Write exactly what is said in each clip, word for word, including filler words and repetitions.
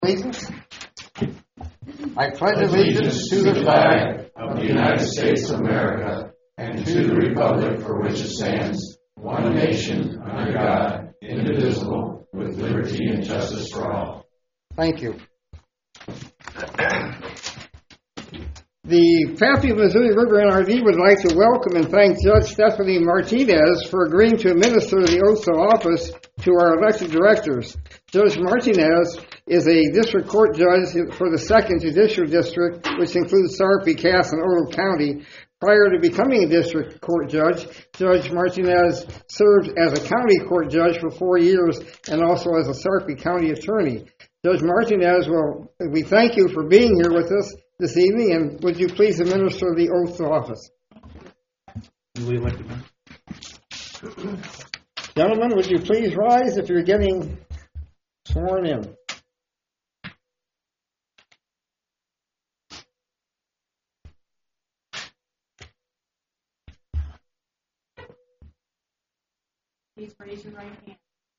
Allegiance. I pledge allegiance to the flag of the United States of America and to the republic for which it stands, one nation, under God, indivisible, with liberty and justice for all. Thank you. The Fairfield, Missouri River N R D would like to welcome and thank Judge Stephanie Martinez for agreeing to administer the oaths of office to our elected directors. Judge Martinez is a district court judge for the second Judicial District, which includes Sarpy, Cass, and Ogle County. Prior to becoming a district court judge, Judge Martinez served as a county court judge for four years and also as a Sarpy County attorney. Judge Martinez, well, we thank you for being here with us this evening, and would you please administer the oath of office? Gentlemen, would you please rise if you're getting sworn in? Please raise your right hand.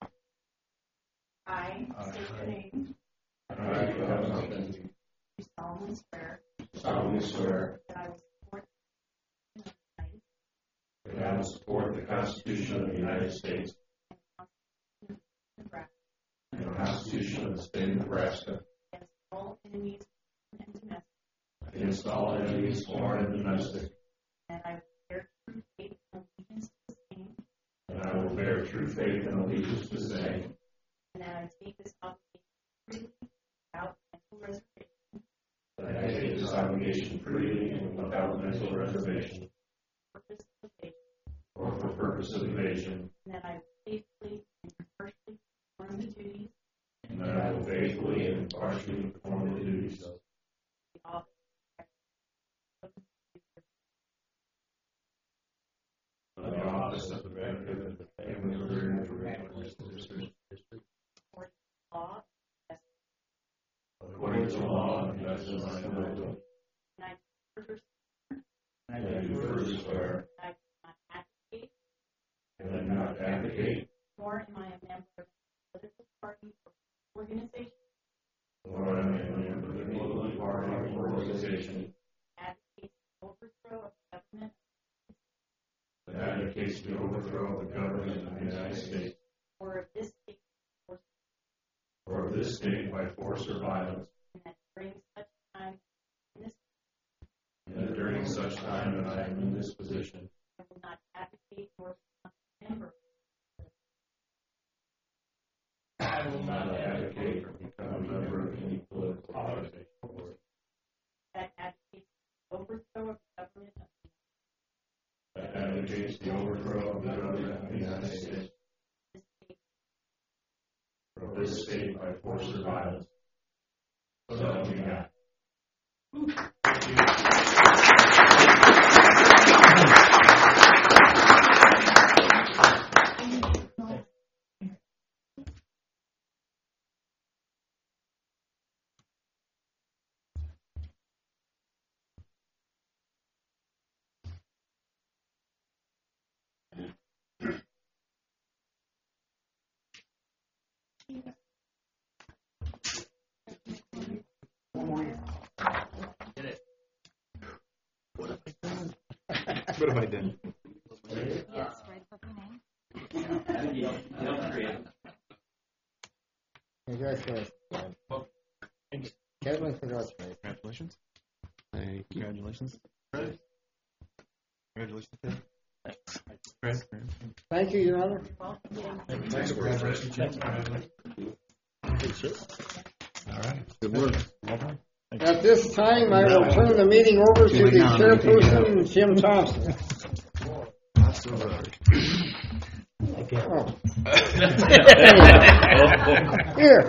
I state your name. I, Kevin Huffman, Do solemnly swear solemnly swear that I will support the United that I will support the Constitution of the United States States Nebraska and the Constitution of the State of Nebraska against all enemies and domestic, against all enemies, foreign and domestic, and I will bear true faith and allegiance to the same, and I will bear true faith and allegiance to the same, and that I take this obligation freely without mental reservation that I take this obligation freely and without mental reservation or purpose of evasion, or for purpose of evasion, and that I will faithfully and impartially perform the duties and that I will faithfully and impartially perform the duties of of the office of the office of the benefit of the family of the District according to law, according to law and best of my ability. and I further And I do further swear that I will not advocate, and I do not advocate, nor am I a member of a political party or organization nor am I a member of any political party or organization that advocates the overthrow of government that advocates the overthrow of the government of the United States or of this state, or or of this state by force or violence, and that during such time in this and that during such time that I am in this position, I will not advocate nor become a member I will not advocate or become a member of any political organization that advocates the overthrow of government of that advocates the overthrow of the government of the United States this state, or of this state by force or violence. So help me God. What have I done? yes, right above your name. Congratulations. Kevin, congratulations. Congratulations. Thank you. Congratulations. Congratulations. Chris. Thank you, Your Honor. Thanks for congratulations. All right. Good work. Well done. At this time, I will turn the meeting over to the chairperson, Jim Thompson. Oh. Here.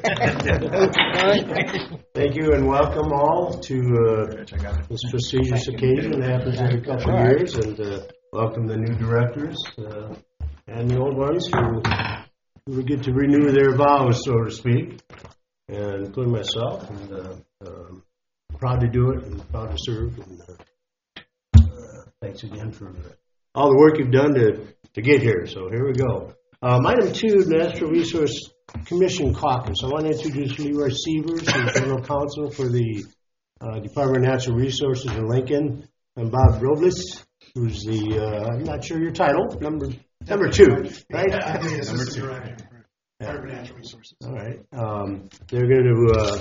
Thank you and welcome all to uh, this prestigious occasion. It happens every couple of years, and uh, welcome the new directors uh, and the old ones who, who get to renew their vows, so to speak, and including myself. And uh, um, proud to do it and proud to serve. And uh, uh, thanks again for all the work you've done to, to get here. So here we go. Um, item two, Natural Resource Commission Caucus. I want to introduce Leroy Sievers, the General Counsel for the uh, Department of Natural Resources in Lincoln, and Bob Robles, who's the, uh, I'm not sure your title, number number two, right? Yeah, I'm the Assistant Director for Department of Natural Resources. All right. Um, they're going to uh,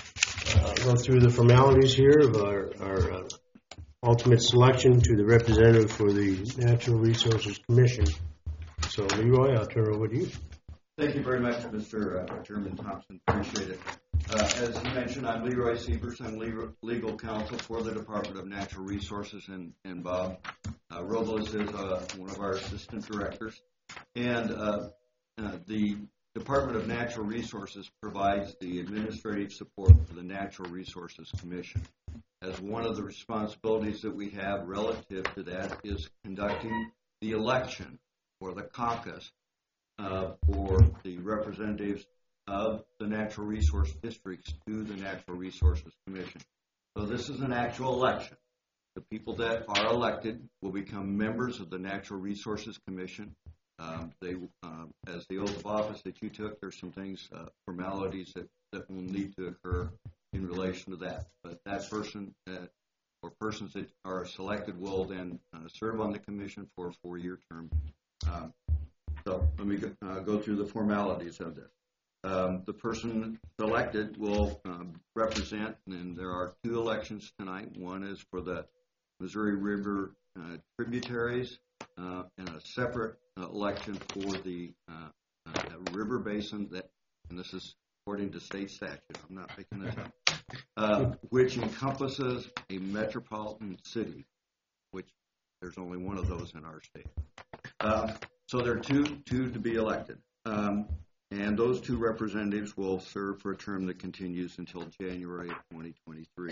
uh, go through the formalities here of our, our uh, ultimate selection to the representative for the Natural Resources Commission. So, Leroy, I'll turn it over to you. Thank you very much, Mister Uh, Chairman Thompson. Appreciate it. Uh, as you mentioned, I'm Leroy Sievers. I'm legal, legal counsel for the Department of Natural Resources, and, and Bob uh, Robles is uh, one of our assistant directors. And uh, uh, the Department of Natural Resources provides the administrative support for the Natural Resources Commission. As one of the responsibilities that we have relative to that is conducting the election or the caucus Uh, for the representatives of the natural resource districts to the Natural Resources Commission. So this is an actual election. The people that are elected will become members of the Natural Resources Commission. Um, they, uh, as the oath of office that you took, there's some things, uh, formalities that, that will need to occur in relation to that. But that person uh, or persons that are selected will then uh, serve on the commission for a four-year term. Um, So let me go, uh, go through the formalities of this. Um, the person selected will um, represent, and there are two elections tonight. One is for the Missouri River uh, tributaries uh, and a separate uh, election for the uh, uh, river basin, that, and this is according to state statute, I'm not making this up, uh, which encompasses a metropolitan city, which there's only one of those in our state. Uh, So there are two, two to be elected, um, and those two representatives will serve for a term that continues until January of twenty twenty-three.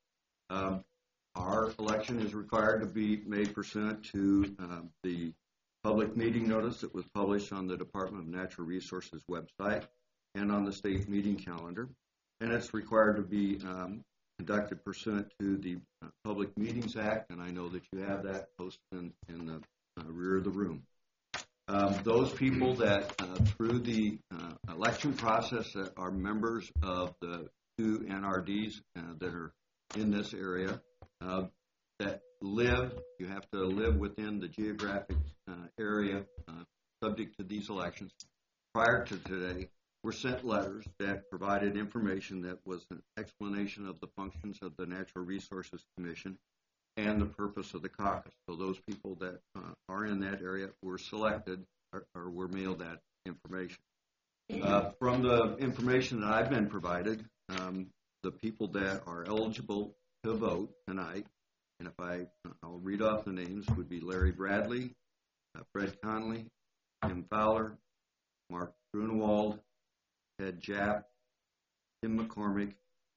Um, our election is required to be made pursuant to uh, the public meeting notice that was published on the Department of Natural Resources website and on the state meeting calendar, and it's required to be um, conducted pursuant to the uh, Public Meetings Act, and I know that you have that posted in, in the uh, rear of the room. Um, those people that, uh, through the uh, election process, that are members of the two N R Ds uh, that are in this area, uh, that live, you have to live within the geographic uh, area uh, subject to these elections. Prior to today, were sent letters that provided information that was an explanation of the functions of the Natural Resources Commission and the purpose of the caucus. So those people that uh, are in that area were selected or, or were mailed that information. Uh, from the information that I've been provided, um, the people that are eligible to vote tonight, and if I, I'll read off the names, would be Larry Bradley, uh, Fred Conley, Tim Fowler, Mark Grunewald, Ted Japp, Tim McCormick,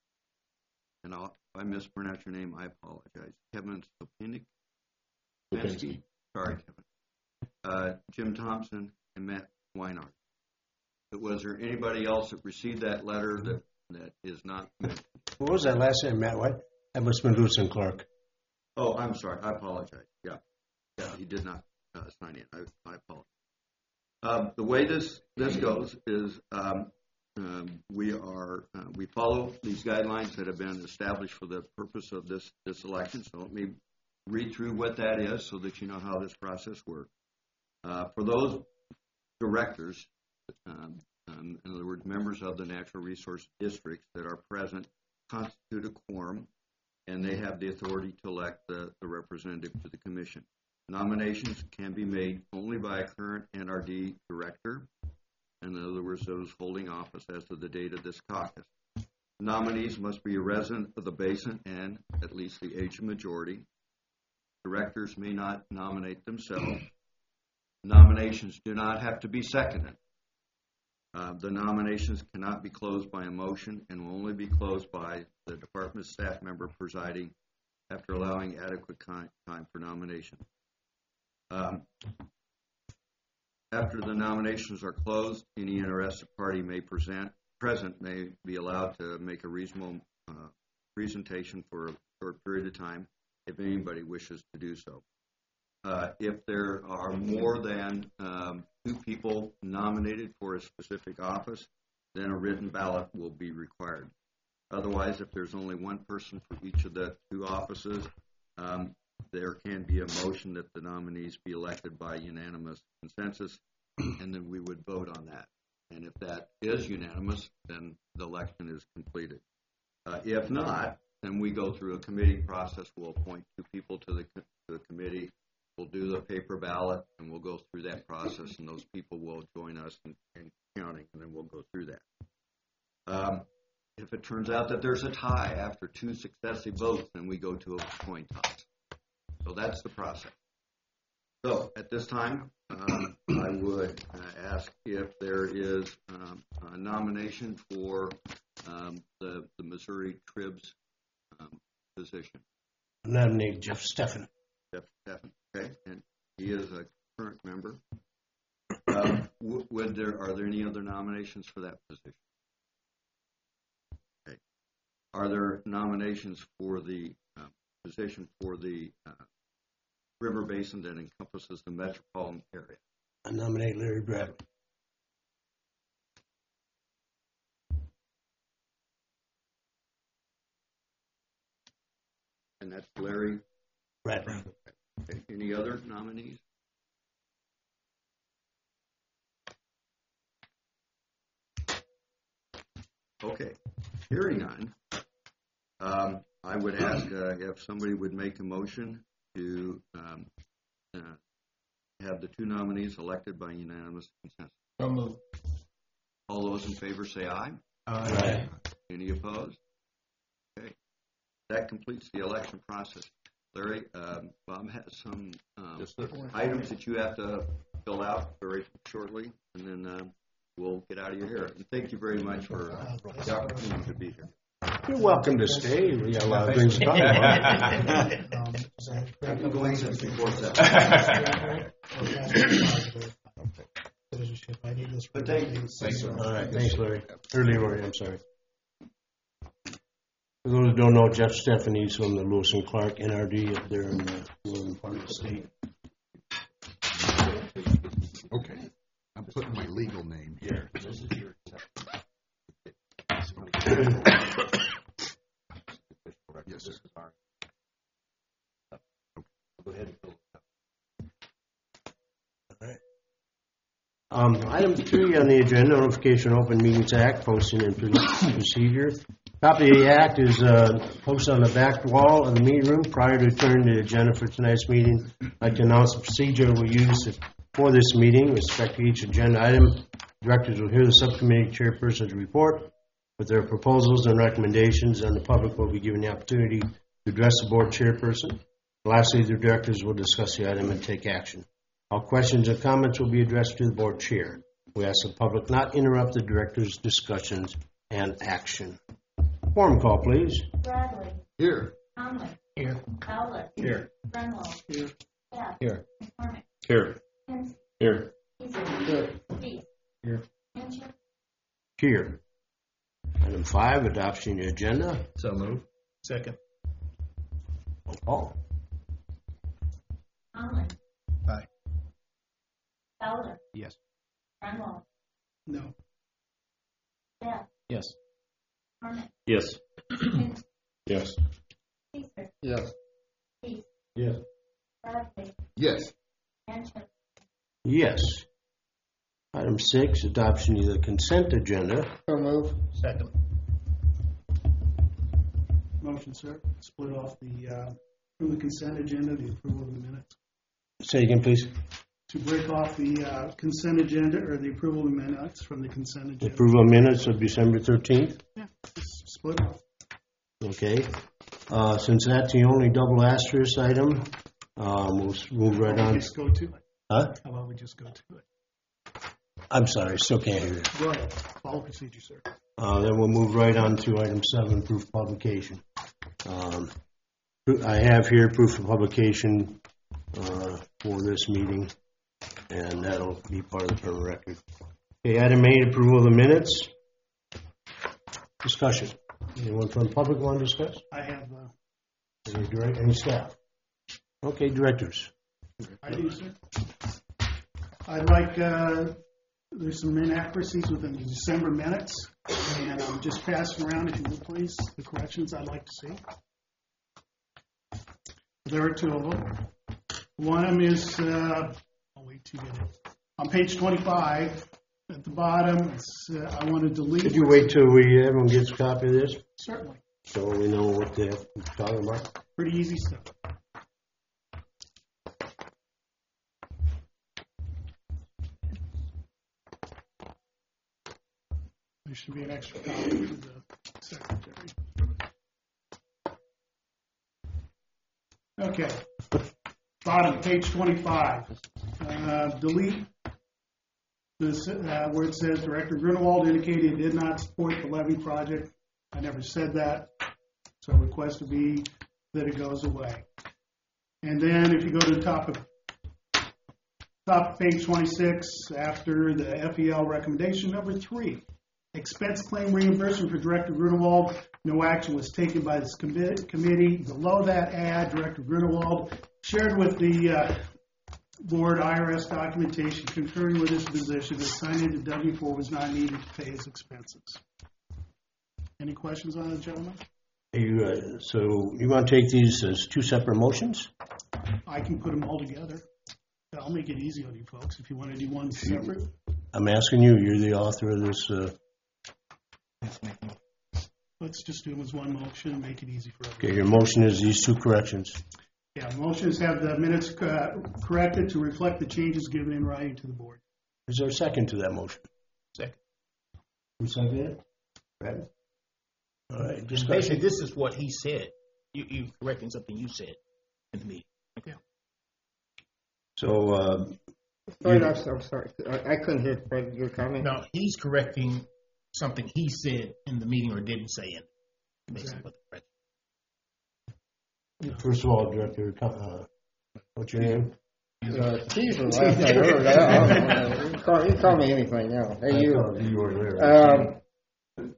and I'll, if I mispronounce your name, I apologize. Kevin Stopinski. Stopinski. Sorry, Kevin. Uh, Jim Thompson and Matt Weinhardt. But was there anybody else that received that letter that, that is not mentioned? What was that last name, Matt? What? That must have been Lewis and Clark. Oh, I'm sorry. I apologize. Yeah. Yeah, he did not uh, sign in. I, I apologize. Um, the way this, this goes is um, Um, we are uh, we follow these guidelines that have been established for the purpose of this this election. So let me read through what that is so that you know how this process works. Uh, for those directors, um, um, in other words, members of the natural resource districts that are present, constitute a quorum, and they have the authority to elect the, the representative to the commission. Nominations can be made only by a current N R D director. In other words, those holding office as to the date of this caucus. Nominees must be a resident of the basin and at least the age of majority. Directors may not nominate themselves. Nominations do not have to be seconded. Uh, the nominations cannot be closed by a motion and will only be closed by the department staff member presiding after allowing adequate time for nomination. Um, After the nominations are closed, any interested party may present, present may be allowed to make a reasonable uh, presentation for a short period of time if anybody wishes to do so. Uh, if there are more than um, two people nominated for a specific office, then a written ballot will be required. Otherwise, if there's only one person for each of the two offices, um, there can be a motion that the nominees be elected by unanimous consensus, and then we would vote on that. And if that is unanimous, then the election is completed. Uh, if not, then we go through a committee process. We'll appoint two people to the, to the committee. We'll do the paper ballot, and we'll go through that process, and those people will join us in, in counting, and then we'll go through that. Um, if it turns out that there's a tie after two successive votes, then we go to a coin toss. So that's the process. So at this time, um, I would uh, ask if there is um, a nomination for um, the, the Missouri Tribs um, position. Nominate Jeff Steffen. Jeff Steffen, okay, and he is a current member. Um, w- would there are there any other nominations for that position? Okay, are there nominations for the uh, position for the uh, river basin that encompasses the metropolitan area? I nominate Larry Bradley. And that's Larry. Bradley. Okay. Any other nominees? Okay. Hearing none, um, I would ask uh, if somebody would make a motion to um, uh, have the two nominees elected by unanimous consensus. So moved. All those in favor say aye. Aye. Any opposed? Okay. That completes the election process. Larry, um, Bob has some um, items that you have to fill out very shortly, and then uh, we'll get out of your hair. And thank you very much for uh, the opportunity to be here. You're welcome to stay. We got a lot of things to talk about. I've been going since before seven. But thank you. Thanks, sir. All right, thanks, Larry. Or Leroy, I'm sorry. For those who don't know, Jeff Stephanie's from the Lewis and Clark N R D up there in the northern part of the state. Okay, I'm putting my legal name here. This is your yes, sir. Go ahead and fill it out. All right. Um, item three on the agenda, Notification of Open Meetings Act, posting and procedure. Copy of the act is uh, posted on the back wall of the meeting room. Prior to turning to the agenda for tonight's meeting, I'd like to announce the procedure we'll use for this meeting. With respect to each agenda item, directors will hear the subcommittee chairperson's report with their proposals and recommendations, and the public will be given the opportunity to address the board chairperson. Lastly, the directors will discuss the item and take action. All questions and comments will be addressed to the board chair. We ask the public not interrupt the director's discussions and action. Quorum call, please. Bradley. Here. Conley. Here. Fowler. Here. Grunwald. Here. Jeff. Here. McCormick. Here. Kinsey. Here. Peasley. Here. Peace. Here. Manship. Here. Item five, adoption of the agenda. So moved. Second. Roll call. Conley. Aye. Fowler. Yes. Grunwald. No. Jeff. Yes. McCormick. Yes. Kinsey. Yes. Peasley. Yes. Peace. Yes. Bradley. Yes. Manship. Yes. Item six, adoption of the consent agenda. So move. Second. Motion, sir. Split off the, uh, from the consent agenda, the approval of the minutes. Say again, please. To break off the uh, consent agenda or the approval of the minutes from the consent agenda. Approval of minutes of December thirteenth. Yeah, just split off. Okay. Uh, since that's the only double asterisk item, um, we'll s- move right How about on. we just go to it? Huh? How about we just go to it? I'm sorry, still can't hear you. Go ahead. Follow procedure, sir. Uh, then we'll move right on to item seven, proof of publication. Um, I have here proof of publication uh, for this meeting, and that'll be part of the permanent record. Okay, item eight, approval of the minutes. Discussion. Anyone from the public want to discuss? I have, uh, Any direct, any staff? Okay, directors. I do, sir. I'd like, uh, there's some inaccuracies within the December minutes, and I'm just passing around, if you would please, the corrections I'd like to see. There are two of them. One of them is, uh, I'll wait till you get it. On page twenty-five, at the bottom, it's, uh, I want to delete. Could you wait till we, everyone gets a copy of this? Certainly. So we know what they're talking about? Pretty easy stuff. There should be an extra copy for the secretary. Okay. Bottom, page twenty-five. Uh, delete this, uh, where it says Director Grunewald indicated he did not support the levy project. I never said that. So I request to be that it goes away. And then if you go to the top of top of page twenty-six, after the F E L recommendation number three, expense claim reimbursement for Director Grunewald, no action was taken by this commi- committee. Below that ad, Director Grunewald shared with the uh, board I R S documentation concurring with his position that signing the W four was not needed to pay his expenses. Any questions on it, gentlemen? You, uh, so you want to take these as two separate motions? I can put them all together. I'll make it easy on you folks if you want to do one separate. I'm asking you, you're the author of this. Uh... Let's just do them as one motion and make it easy for everyone. Okay, your motion is these two corrections. Yeah, motions have the minutes uh, corrected to reflect the changes given in writing to the board. Is there a second to that motion? Second. Who seconded it? Brad? All right, Just basically, this is what he said. You, you correcting something you said in the meeting. Okay. So, uh, Sorry, I'm so- I'm sorry. I I couldn't hear Fred, your comment. No, he's correcting something he said in the meeting or didn't say in. Basically, what the correct. first of all, Director, uh, what's your name? Uh, Keys was last I heard. I don't know. You can call, you can call me anything now. Hey, you. You were there. Um,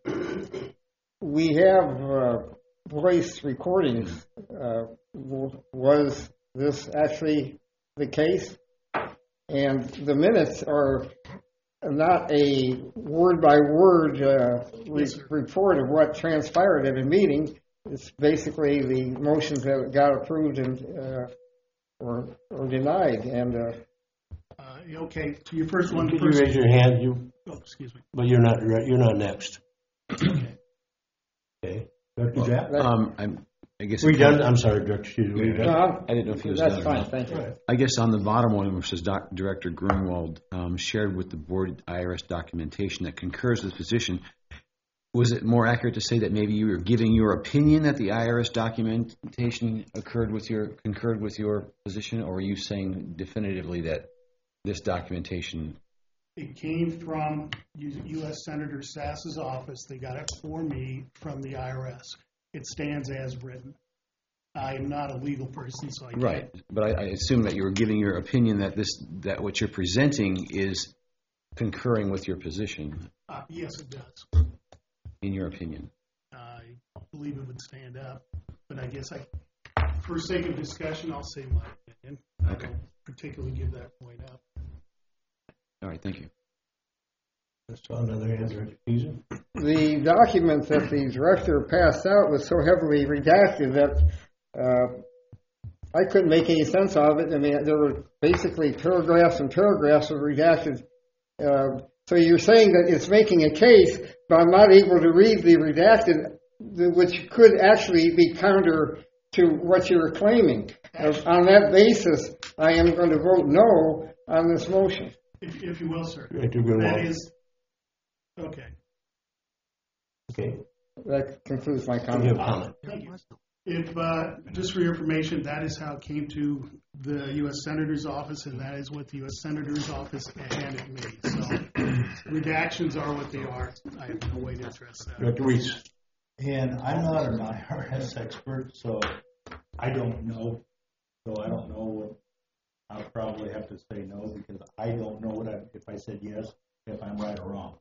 we have uh, voice recordings. Uh, w- was this actually the case? And the minutes are not a word-by-word uh, re- Yes, sir. report of what transpired at a meeting. It's basically the motions that got approved and uh, or, or denied. And uh, Uh, okay, to your first one Could you first. raise your hand? You, Oh, excuse me. but you're not. You're not next. Okay. Okay, Director Jack. that- Um, I'm, I guess. We done. I'm sorry, Director. Excuse me. We no, done? I didn't know if he was that's done or fine. not. Thank you. I guess on the bottom one, which says Doc, Director Grunwald um, shared with the board I R S documentation that concurs with his position. Was it more accurate to say that maybe you were giving your opinion that the I R S documentation occurred with your concurred with your position, or were you saying definitively that this documentation? It came from U S Senator Sass's office. They got it for me from the I R S. It stands as written. I am not a legal person, so I can't. Right, but I, I assume that you were giving your opinion that this that what you're presenting is concurring with your position. Uh, yes, it does. In your opinion. I believe it would stand up, but I guess I, for sake of discussion, I'll say my opinion. I Okay. don't particularly give that point up. All right, thank you. Let's try another hand, Director Keeson. The document that the director passed out was so heavily redacted that uh, I couldn't make any sense of it. I mean, there were basically paragraphs and paragraphs of redacted. Uh, so you're saying that it's making a case, but I'm not able to read the redacted, which could actually be counter to what you're claiming. Uh, on that basis, I am going to vote no on this motion. If, if you will, sir. Director Grunwald. That is, okay. Okay. That concludes my You have comment. a comment. Thank you. If, uh, just for your information, that is how it came to the U S Senator's office, and that is what the U S Senator's office handed me. So redactions are what they are. I have no way to address that. Director Weiss. And I'm not an I R S expert, so I don't know. So I don't know what, I'll probably have to say no, because I don't know what I, if I said yes, if I'm right or wrong.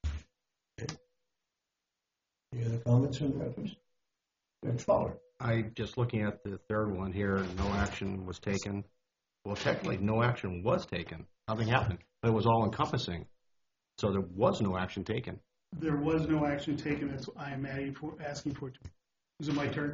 Any other comments from directors? Director Fowler. I, just looking at the third one here, no action was taken. Well, technically, no action was taken. Nothing happened. It was all encompassing. So there was no action taken. There was no action taken. That's what I am asking for. Asking for. Is it my turn?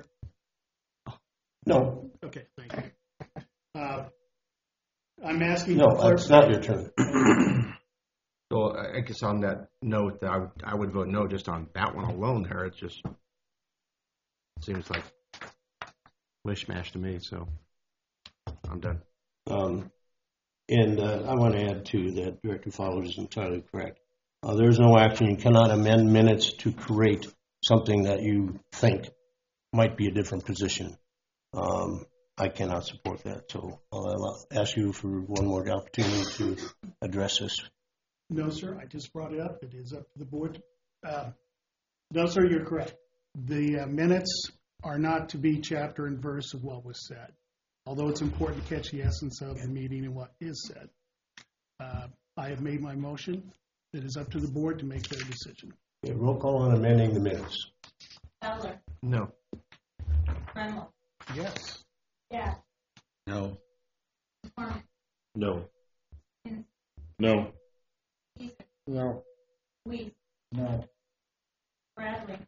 No. Okay, thank you. Uh, I'm asking. No, for it's not your turn. So I guess on that note, I would, I would vote no just on that one alone there. It just seems like mishmash to me, so I'm done. Um, and uh, I want to add, too, that Director Fowler is entirely correct. Uh, there's no action. You cannot amend minutes to create something that you think might be a different position. Um, I cannot support that, so I'll ask you for one more opportunity to address this. No, sir. I just brought it up. It is up to the board. Uh, no, sir. You're correct. The uh, minutes are not to be chapter and verse of what was said, although it's important to catch the essence of the meeting and what is said. Uh, I have made my motion. It is up to the board to make their decision. Okay, roll call on amending the minutes. Fowler, No. Grunwald, Yes. yeah, No. McCormick, No. No. Peace, No. Weiss, No. Bradley,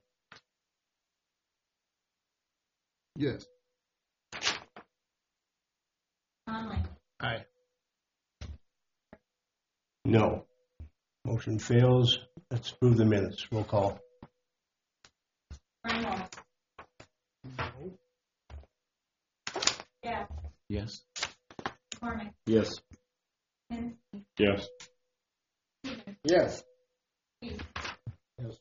Yes. Conley, Aye. No. Motion fails. Let's approve the minutes. Roll call. Grunwald, yeah, Yes. McCormick, Yes. Kinsey, Yes. Peter, Yes. Weiss, Yes.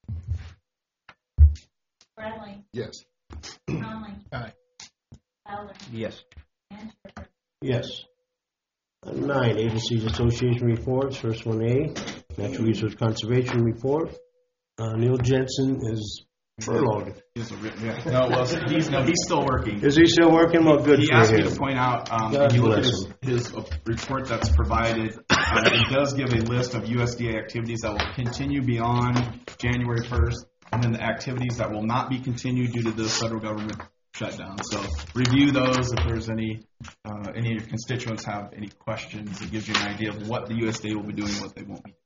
Bradley, Yes. Conley, Aye. Fowler, Yes. and Shepherd. Yes. Item nine, Agencies Association reports. First one A, Natural Resource Conservation report. Uh, Neil Jensen is furloughed. No, well, he's no, he's still working. Is he still working? Well, good He for asked him. me to point out, um, God if you look at bless his, his uh, report that's provided, uh, it does give a list of U S D A activities that will continue beyond January first, and then the activities that will not be continued due to the federal government shutdown. So review those if there's any, uh, any of your constituents have any questions. It gives you an idea of what the U S D A will be doing and what they won't be.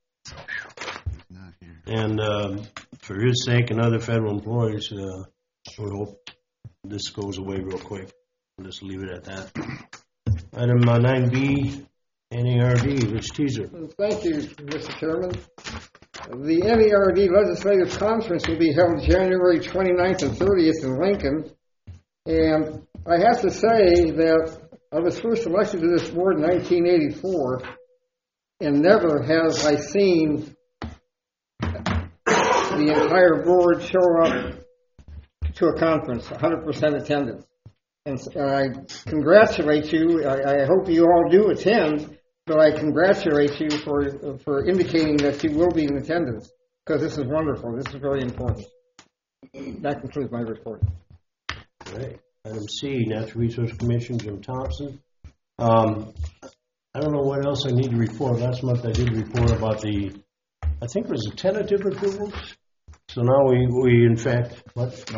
And um, for his sake and other federal employees, uh, we hope this goes away real quick. We'll just leave it at that. Item uh, nine B, N A R D, Rich Teaser. Thank you, Mister Chairman. The N A R D Legislative Conference will be held January twenty-ninth and thirtieth in Lincoln. And I have to say that I was first elected to this board in nineteen eighty-four, and never have I seen the entire board show up to a conference, one hundred percent attendance. And I congratulate you. I, I hope you all do attend, but I congratulate you for for indicating that you will be in attendance, because this is wonderful. This is very important. That concludes my report. All right. Item C, Natural Resource Commission, Jim Thompson. Um, I don't know what else I need to report. Last month I did report about the, I think it was the tentative approvals. So now we, we in fact, what?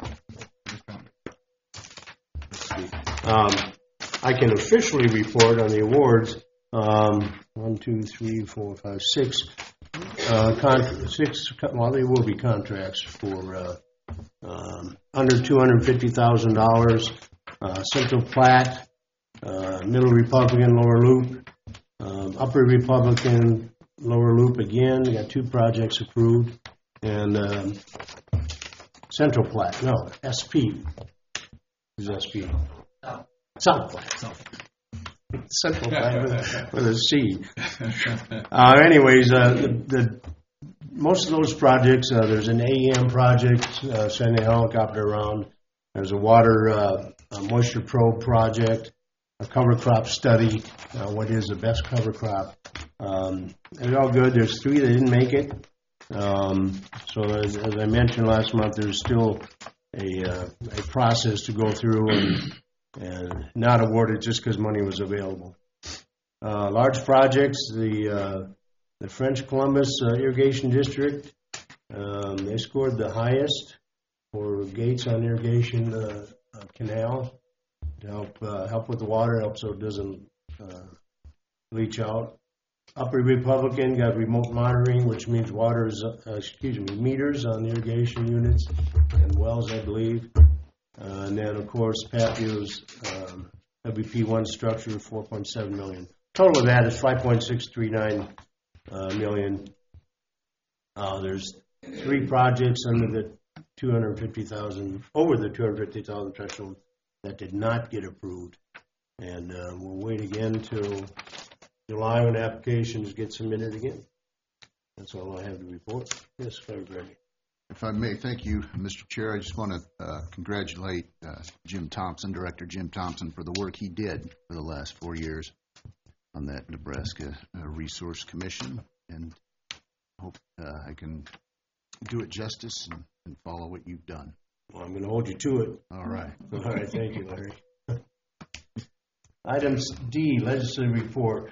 Um, I can officially report on the awards. Um, one, two, three, four, five, six. Uh, con- six. Well, they will be contracts for uh, um, under two hundred fifty thousand dollars. Uh, Central Platte, uh, Middle Republican, Lower Loop, um, Upper Republican, Lower Loop again. We got two projects approved, and um, Central Platte. No, S P. Who's S P? Oh. South Platte. Central Platte with, with a C. Uh, anyways, uh, the, the most of those projects, uh, there's an A M project, uh, sending a helicopter around. There's a water uh, a moisture probe project, a cover crop study. Uh, what is the best cover crop? Um, they're all good. There's three that didn't make it. Um, so as, as I mentioned last month, there's still a, uh, a process to go through and, and not awarded just because money was available. Uh, large projects, the uh, the French Columbus uh, Irrigation District, um, they scored the highest for Gates on Irrigation uh, uh, Canal. to help uh, help with the water, help so it doesn't uh, leach out. Upper Republican got remote monitoring, which means waters, uh, excuse me, meters on the irrigation units and wells, I believe. Uh, and then, of course, Papio's um, W P one structure, four point seven million. Total of that is five point six three nine uh, million. Uh, there's three projects under the two hundred fifty thousand, over the two hundred fifty thousand threshold that did not get approved. And uh, we'll wait again till July when applications get submitted again. That's all I have to report. Yes, Secretary. If I may, thank you, Mister Chair. I just want to uh, congratulate uh, Jim Thompson, Director Jim Thompson, for the work he did for the last four years on that Nebraska uh, Resource Commission, and hope uh, I can do it justice and, and follow what you've done. Well, I'm going to hold you to it. All right. All right. Thank you, Larry. Items D, legislative report.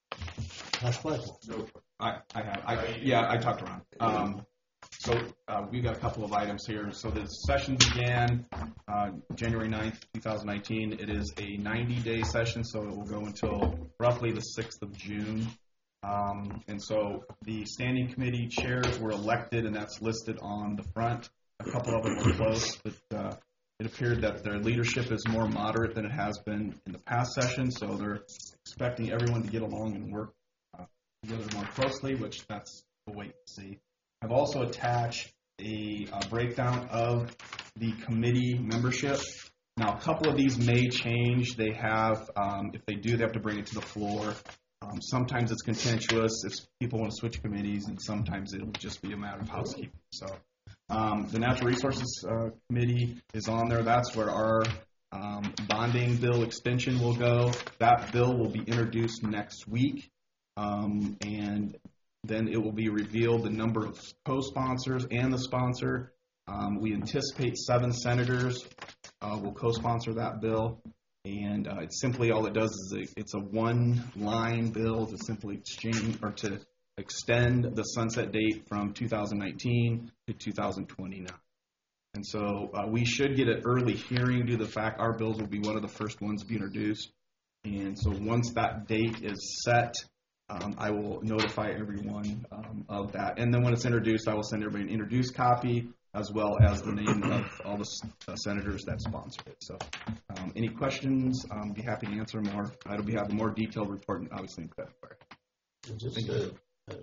House Flexible. So I, I have, I, yeah, I talked around. Um, so uh, we've got a couple of items here. So the session began uh, January ninth, twenty nineteen. It is a ninety-day session, so it will go until roughly the sixth of June. Um, and so the standing committee chairs were elected, and that's listed on the front. A couple of them were close, but uh, it appeared that their leadership is more moderate than it has been in the past session, so they're expecting everyone to get along and work uh, together more closely, which that's we'll wait to see. I've also attached a, a breakdown of the committee membership. Now, a couple of these may change. They have, um, if they do, they have to bring it to the floor. Um, sometimes it's contentious if people want to switch committees, and sometimes it'll just be a matter of housekeeping. So um, the Natural Resources uh, Committee is on there. That's where our um, bonding bill extension will go. That bill will be introduced next week, um, and then it will be revealed the number of co-sponsors and the sponsor. Um, we anticipate seven senators uh, will co-sponsor that bill. And uh, it's simply all it does is a, it's a one-line bill to simply exchange or to extend the sunset date from two thousand nineteen to two thousand twenty-nine. And so uh, we should get an early hearing due to the fact our bills will be one of the first ones to be introduced. And so once that date is set, um, I will notify everyone um, of that. And then when it's introduced, I will send everybody an introduced copy, as well as the name of all the uh, senators that sponsor it. So um, any questions, I'll be happy to answer more. I'll be having a more detailed report, obviously, in February. Is this a, a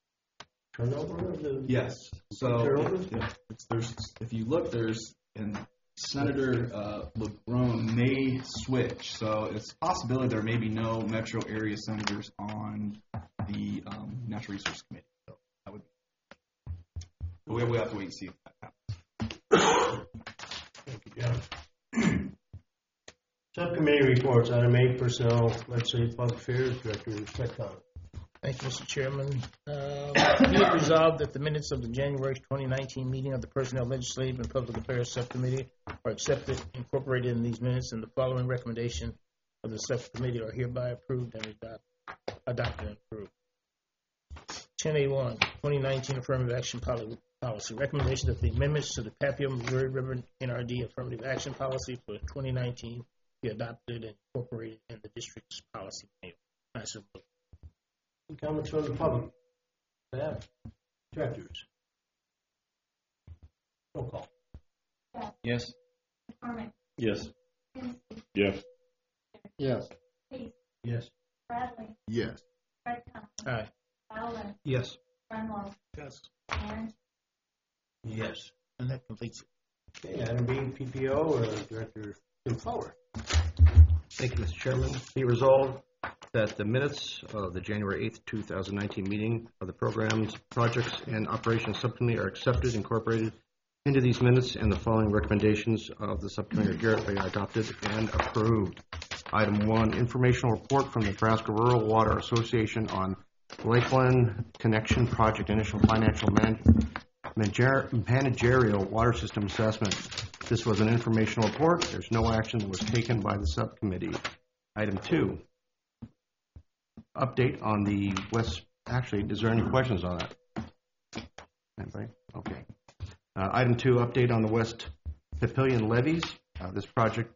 turnover of the... Yes. So yeah, it's, there's, if you look, there's, and Senator uh, LeBron may switch. So it's a possibility there may be no metro area senators on the um, Natural Resource Committee. So that would But we have to wait and see if that happens. Thank you, John. Subcommittee reports. Item eight, personnel, legislative public affairs, Director Specton. Thank you, Mister Chairman. Uh, be it resolved that the minutes of the January twenty nineteen meeting of the Personnel, Legislative, and Public Affairs Subcommittee are accepted, incorporated in these minutes, and the following recommendation of the subcommittee are hereby approved and adopt, adopted and approved. ten A one, twenty nineteen Affirmative Action Policy. Policy recommendation that the amendments to the Papio Missouri River N R D Affirmative Action Policy for twenty nineteen be adopted and incorporated in the district's policy manual. I support. Any comments from the public? Staff? Directors? Roll call. Yes. McCormick. Yes. Kinsey. Yes. Yes. Case. Yes. Bradley. Yes. Fred Thompson. Aye. Fowler. Yes. Grunwald. Yes. Aaron. Yes. And that completes it. Okay, item B, P P O, uh, Director Tim Fowler. Thank you, Mister Chairman. Be resolved that the minutes of the January eighth, two thousand nineteen meeting of the Programs, Projects, and Operations Subcommittee are accepted, incorporated into these minutes, and the following recommendations of the Subcommittee Garrett are adopted and approved. Item one, informational report from the Nebraska Rural Water Association on Lakeland Connection Project Initial Financial Man- Managerial Water System Assessment. This was an informational report. There's no action that was taken by the subcommittee. Item two, update on the West, actually, is there any questions on that? Anybody? Okay. Uh, item two, update on the West Papillion levees. Uh, this project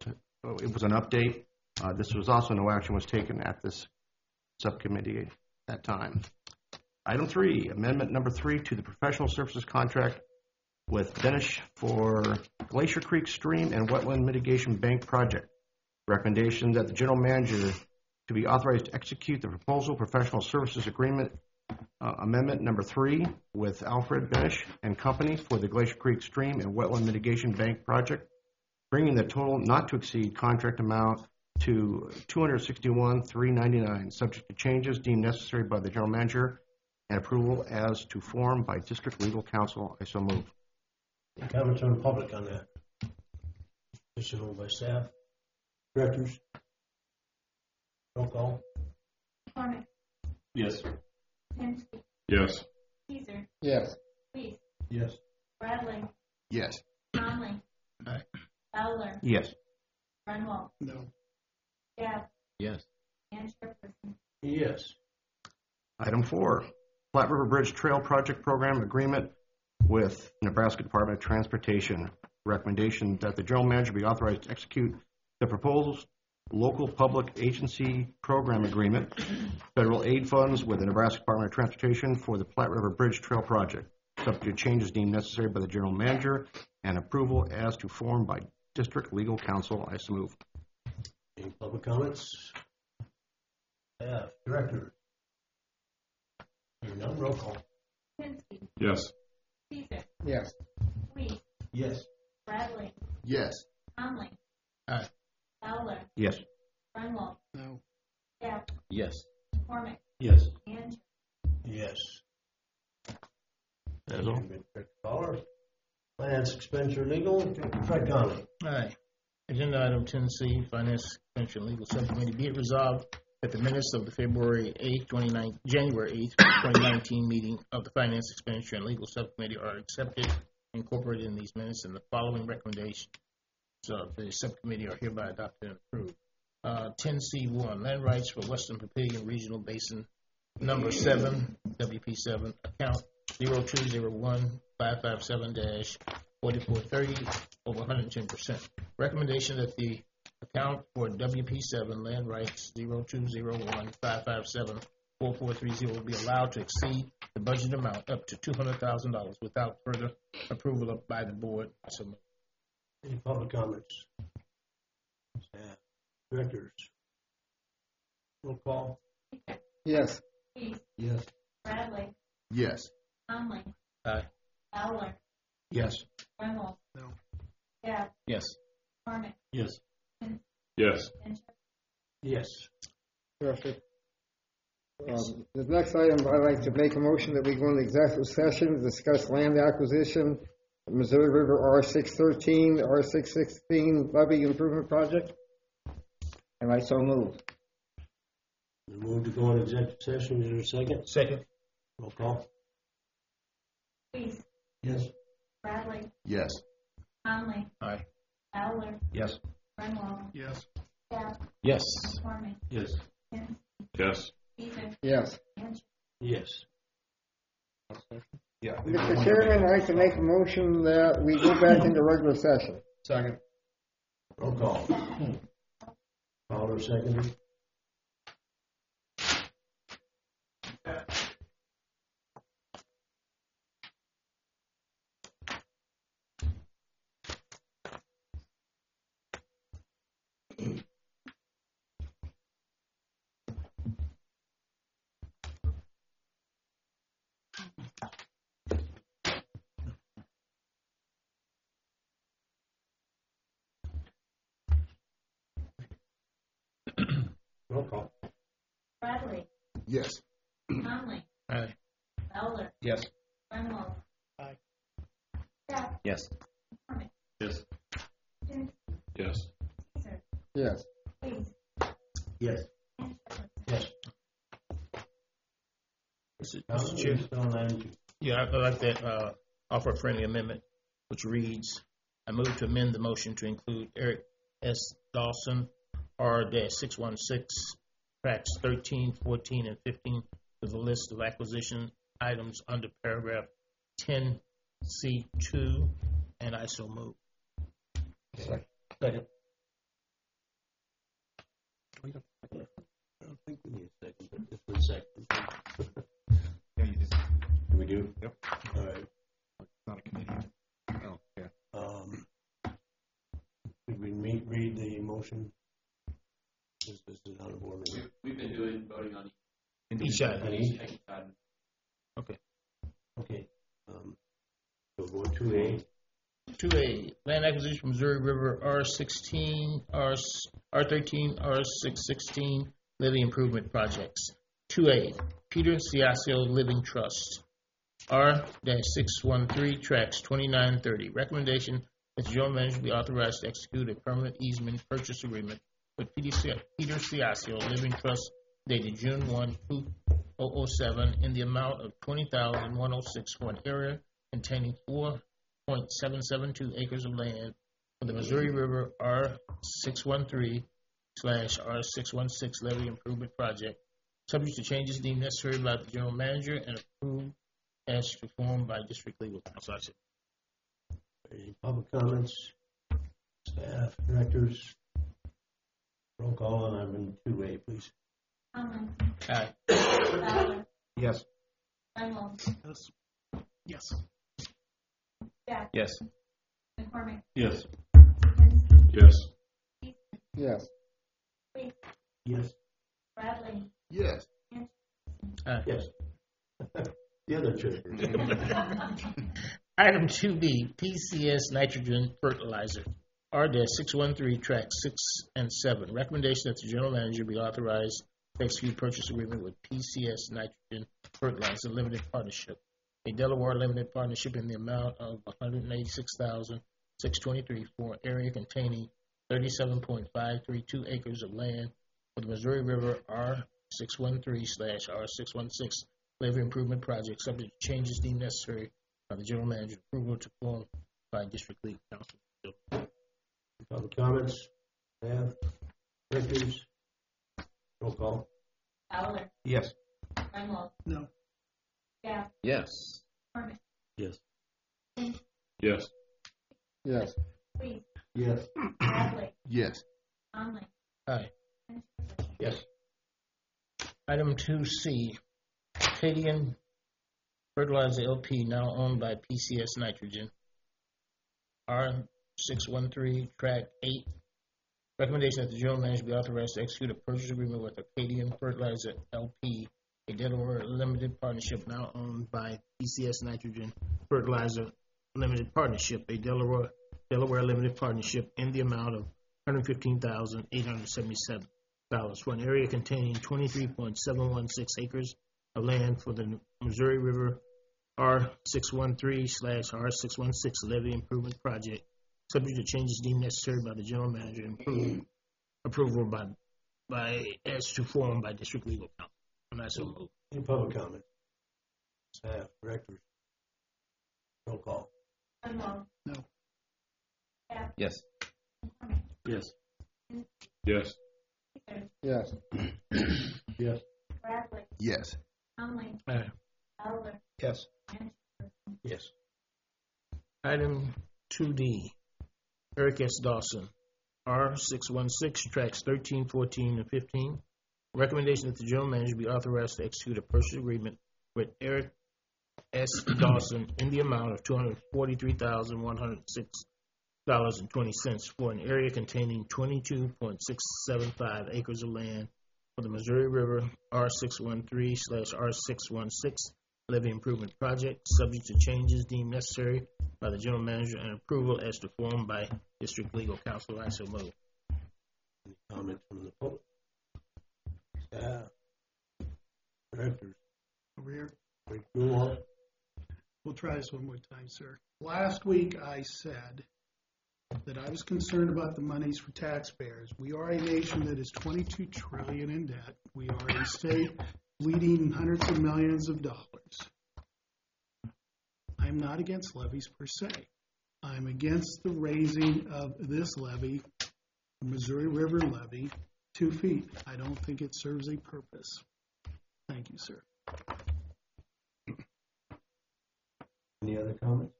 it was an update. Uh, This was also, no action was taken at this subcommittee at that time. Item three, amendment number three to the professional services contract with Benish for Glacier Creek Stream and Wetland Mitigation Bank Project. Recommendation that the general manager to be authorized to execute the proposal professional services agreement uh, amendment number three with Alfred Benish and Company for the Glacier Creek Stream and Wetland Mitigation Bank Project, bringing the total not to exceed contract amount to two hundred sixty-one thousand three hundred ninety-nine dollars, subject to changes deemed necessary by the general manager and approval as to form by district legal counsel. I so move. Any comments from the public on that? Additional by staff. Directors? Roll call. McCormick. Yes. Kensky. Yes. Caesar. Yes. Reese. Yes. Bradley. Yes. Conley. Aye. Fowler. Yes. Grunwald. No. Gap. Yes. And Chairperson. Yes. Item four, Platte River Bridge Trail Project Program Agreement with Nebraska Department of Transportation. Recommendation that the general manager be authorized to execute the proposed local public agency program agreement, federal aid funds with the Nebraska Department of Transportation for the Platte River Bridge Trail Project, subject to changes deemed necessary by the general manager and approval as to form by district legal counsel. I so move. Any public comments? Staff. Directors? Hearing none, roll call. Kensky. Yes. Caesar. Yes. Reese. Yes. Bradley. Yes. Conley. Aye. Fowler. Yes. Grunwald. No. Gap. Yes. McCormick. Yes. And Yes. That's all. Director Fowler. Finance expenditure legal. Fred Conley. Aye. Agenda item ten C, Finance Expenditure and Legal Subcommittee, be it resolved that the minutes of the February eighth, twenty-nine, January eighth, twenty nineteen meeting of the Finance Expenditure and Legal Subcommittee are accepted, incorporated in these minutes, and the following recommendations of the subcommittee are hereby adopted and approved. Uh, ten C one, land rights for Western Papillion Regional Basin, number seven, W P seven, account zero two zero one five five seven dash forty-four thirty, over one hundred ten percent. Recommendation that the account for W P seven land rights zero two zero one five five seven four four three zero be allowed to exceed the budget amount up to two hundred thousand dollars without further approval of, by the board. So moved. Any public comments? Staff. Directors? Roll call. Caesar. Yes. Reese. Yes. Bradley. Yes. Conley. Aye. Fowler. Yes. Grunwald. No. Gap. Yes. McCormick. Yes. Yes. And Yes. Perfect. Um, the next item, I'd like to make a motion that we go into executive session to discuss land acquisition, Missouri River R six thirteen, R six sixteen levee improvement project. And I so move. We move to go into executive session. Is there a second? Second. Roll call. Reese. Yes. Bradley. Yes. Conley. Aye. Fowler. Yes. Grunwald. Yes. Gap. Yes. McCormick. Yes. And Yes. Caesar. Yes. And Yes. Yeah. Mister Chairman, I'd like to make a motion that we go back into regular session. Second. Roll call. Fowler seconded. Roll call. Bradley. Yes. Conley. Aye. Fowler. Yes. Grunwald. Aye. Gap. Yes. McCormick. Yes. And Yes. Caesar. Yes. Reese. Yes. And Chairperson. Yes. Mister Chair. Still on item two. Yeah, I'd like to uh, offer a friendly amendment, which reads, I move to amend the motion to include Eric S. Dawson, R six one six, tracks thirteen, fourteen, and fifteen to the list of acquisition items under paragraph ten C two, and I so move. Second. I don't think we need a second, but just for a second. Yeah, you just, Do we do? Yep. All right. It's not a committee. Oh, yeah. Um, Did we meet, read the motion? This, this is not a board meeting. We've been doing voting on Each item. On each? each item. Okay. Okay. Um, So go to A. Two A, land acquisition from Missouri River, R sixteen, R, R thirteen, R six sixteen, levee improvement projects. Two A, Peter Ciascio Living Trust, R six one three, tracks twenty-nine thirty. Recommendation that the general manager be authorized to execute a permanent easement purchase agreement with Peter Ci- Peter Ciascio Living Trust dated June first, two thousand seven in the amount of twenty thousand one hundred six for an area containing four point seven seven two acres of land for the Missouri River R six one three slash R six one six levee improvement project, subject to changes deemed necessary by the general manager and approved as to form by district legal counsel. Any public comments? Staff, directors? Roll call, and I'm in two A, please. Conlon. Aye. Fowler. Yes. Grunwald. Yes. Yes. Jack. Yes. McCormick. Yes. Kensky. Yes. Yes. Reese. Yes. Bradley. Yes. Aye. Yes. The other two. Item two B, P C S nitrogen fertilizer, R six one three, track six and seven. Recommendation that the general manager be authorized to execute purchase agreement with P C S Nitrogen Fertilizer Limited Partnership, a Delaware limited partnership in the amount of one hundred eighty-six thousand six hundred twenty-three dollars for an area containing thirty-seven point five three two acres of land for the Missouri River R six one three slash R six one six levee improvement project, subject to changes deemed necessary by the general manager, approval to form by district legal counsel. Public comments? Staff, directors? Roll call. Fowler. Yes. Grunwald. No. Jack. Yes. McCormick. Yes. Kensky. Yes. Yes. Reese. Yes. Bradley. Yes. Conlon. Aye. Yes. Item two C, Acadian Fertilizer L P, now owned by P C S Nitrogen, R six one three, track eight. Recommendation that the general manager be authorized to execute a purchase agreement with Acadian Fertilizer L P, a Delaware limited partnership now owned by P C S Nitrogen Fertilizer Limited Partnership, a Delaware Delaware limited partnership in the amount of one hundred fifteen thousand eight hundred seventy-seven dollars for an area containing twenty-three point seven one six acres of land for the Missouri River R six one three slash R six one six levee improvement project, subject to changes deemed necessary by the general manager and approve, approval by by as to form by district legal counsel. And I so move. Any public comment? Staff, directors? Roll call. Grunwald. No. Jack. Yes. McCormick. Yes. Yes. Peters. Yes. Yes. Bradley. Yes. Conlon. Aye. Fowler. Yes. Anderson. Yes. Item two D, Eric S. Dawson, R six one six, tracks thirteen, fourteen, and fifteen. Recommendation that the general manager be authorized to execute a purchase agreement with Eric S. Dawson in the amount of two hundred forty-three thousand one hundred six dollars and twenty cents for an area containing twenty-two point six seven five acres of land for the Missouri River R six one three slash R six one six levee improvement project, subject to changes deemed necessary by the general manager and approval as to form by district legal counsel. I so move. Any comments from the public? Staff, directors? Over here. Rick Grunwald? We'll try this one more time, sir. Last week I said that I was concerned about the monies for taxpayers. We are a nation that is twenty-two trillion dollars in debt. We are a state bleeding hundreds of millions of dollars. I'm not against levies per se. I'm against the raising of this levy, the Missouri River levy, two feet. I don't think it serves a purpose. Thank you, sir. Any other comments?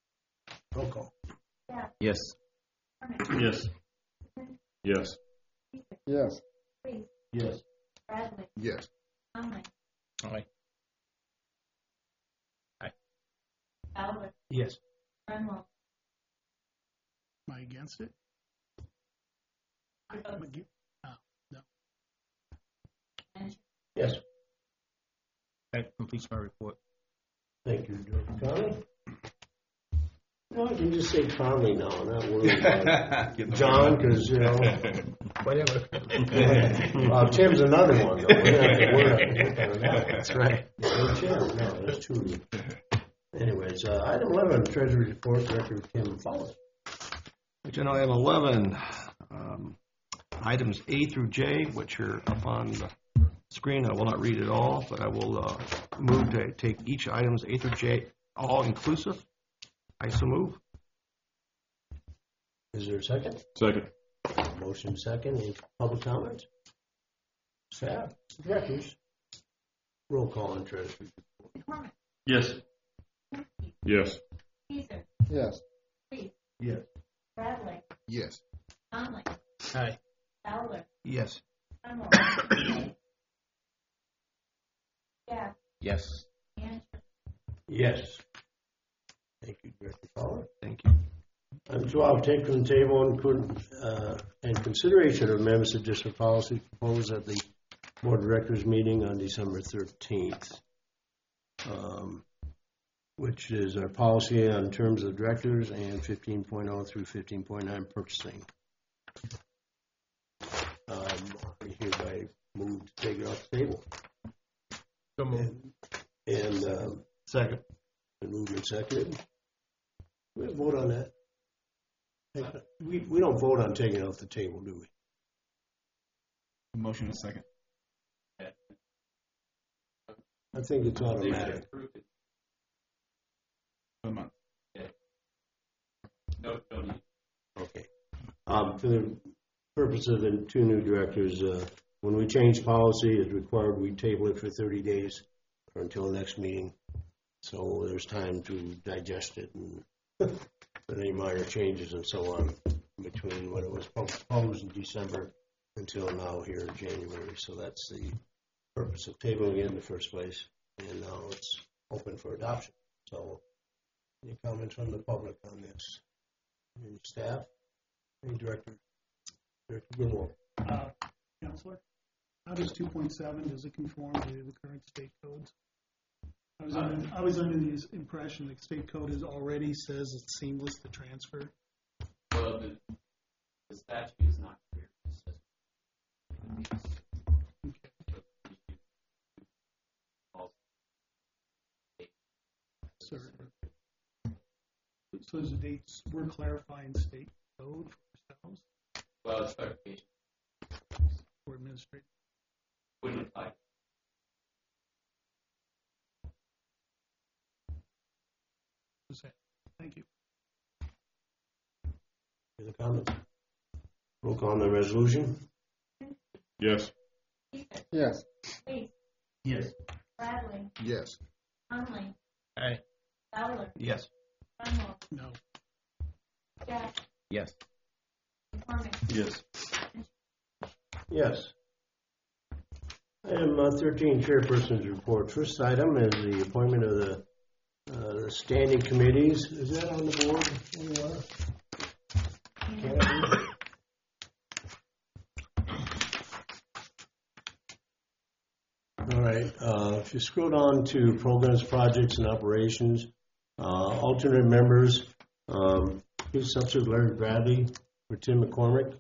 Roll call. Jack. Yes. McCormick. Yes. Yes. Yes. Reese, Yes. Bradley, Yes. Conley, Aye. Fowler, Yes. Grunwald. Am I against it? Votes. I'm ag- oh, no. And Yes. That completes my report. Thank you, Director Conley. No, I can just say Conley now, not worry about John, because, you know, Whatever. uh, Tim's another one, though. We have to work on that. That's right. No, Tim, no, there's two of you. Anyways, uh, item eleven, Treasury Report, Director Tim Fowler. Agenda item eleven, um, items A through J, which are up on the screen. I will not read it all, but I will uh, move to take each items A through J, all inclusive. I so move. Is there a second? Second. Motion second, any public comment? Staff, directors, roll call on Treasury. McCormick, Yes. Yes. Caesar, Yes. Reese, Yes. Bradley, Yes. Conley, Aye. Fowler, Yes. Grunwald. Jack, Yes. and Yes. Thank you, Director Fowler. Thank you. Item twelve, take from the table and could, uh, and consideration of amendments to district policy proposed at the Board of Directors meeting on December thirteenth, um, which is our policy on terms of directors and fifteen point oh through fifteen point nine purchasing. Um, I hereby move to take it off the table. So moved. And, and um, Second. and moved and seconded. We vote on that. We, we don't vote on taking it off the table, do we? Motion is second. I think it's automatic. Come on. Okay. Um, for the purpose of the two new directors, uh, when we change policy, it's required we table it for thirty days or until the next meeting. So there's time to digest it and with any minor changes and so on between when it was proposed in December until now here in January. So that's the purpose of tabling it in the first place. And now it's open for adoption. So any comments from the public on this? Any staff? Any director? Director Grunwald? Uh, Counselor, how does two point seven, does it conform to the current state codes? I was under, I was under the impression that state code is already says it's seamless to transfer. Well, the, the statute is not clear. It says, So, so there's a date, we're clarifying state code for ourselves, well, it's clarification. for administration. Wouldn't apply. Thank you. Any other comments? Roll call on the resolution? Yes. Yes. Reese, Yes. Bradley, Yes. Conley, Aye. Fowler, Yes. Grunwald, No. Jack, Yes. McCormick, Yes. Yes. Item uh, thirteen, Chairperson's Report. First item is the appointment of the uh, standing committees. Is that on the board anywhere? Can it be? All right, uh, if you scroll down to programs, projects, and operations, uh, alternate members, um, please substitute Larry Bradley for Tim McCormick.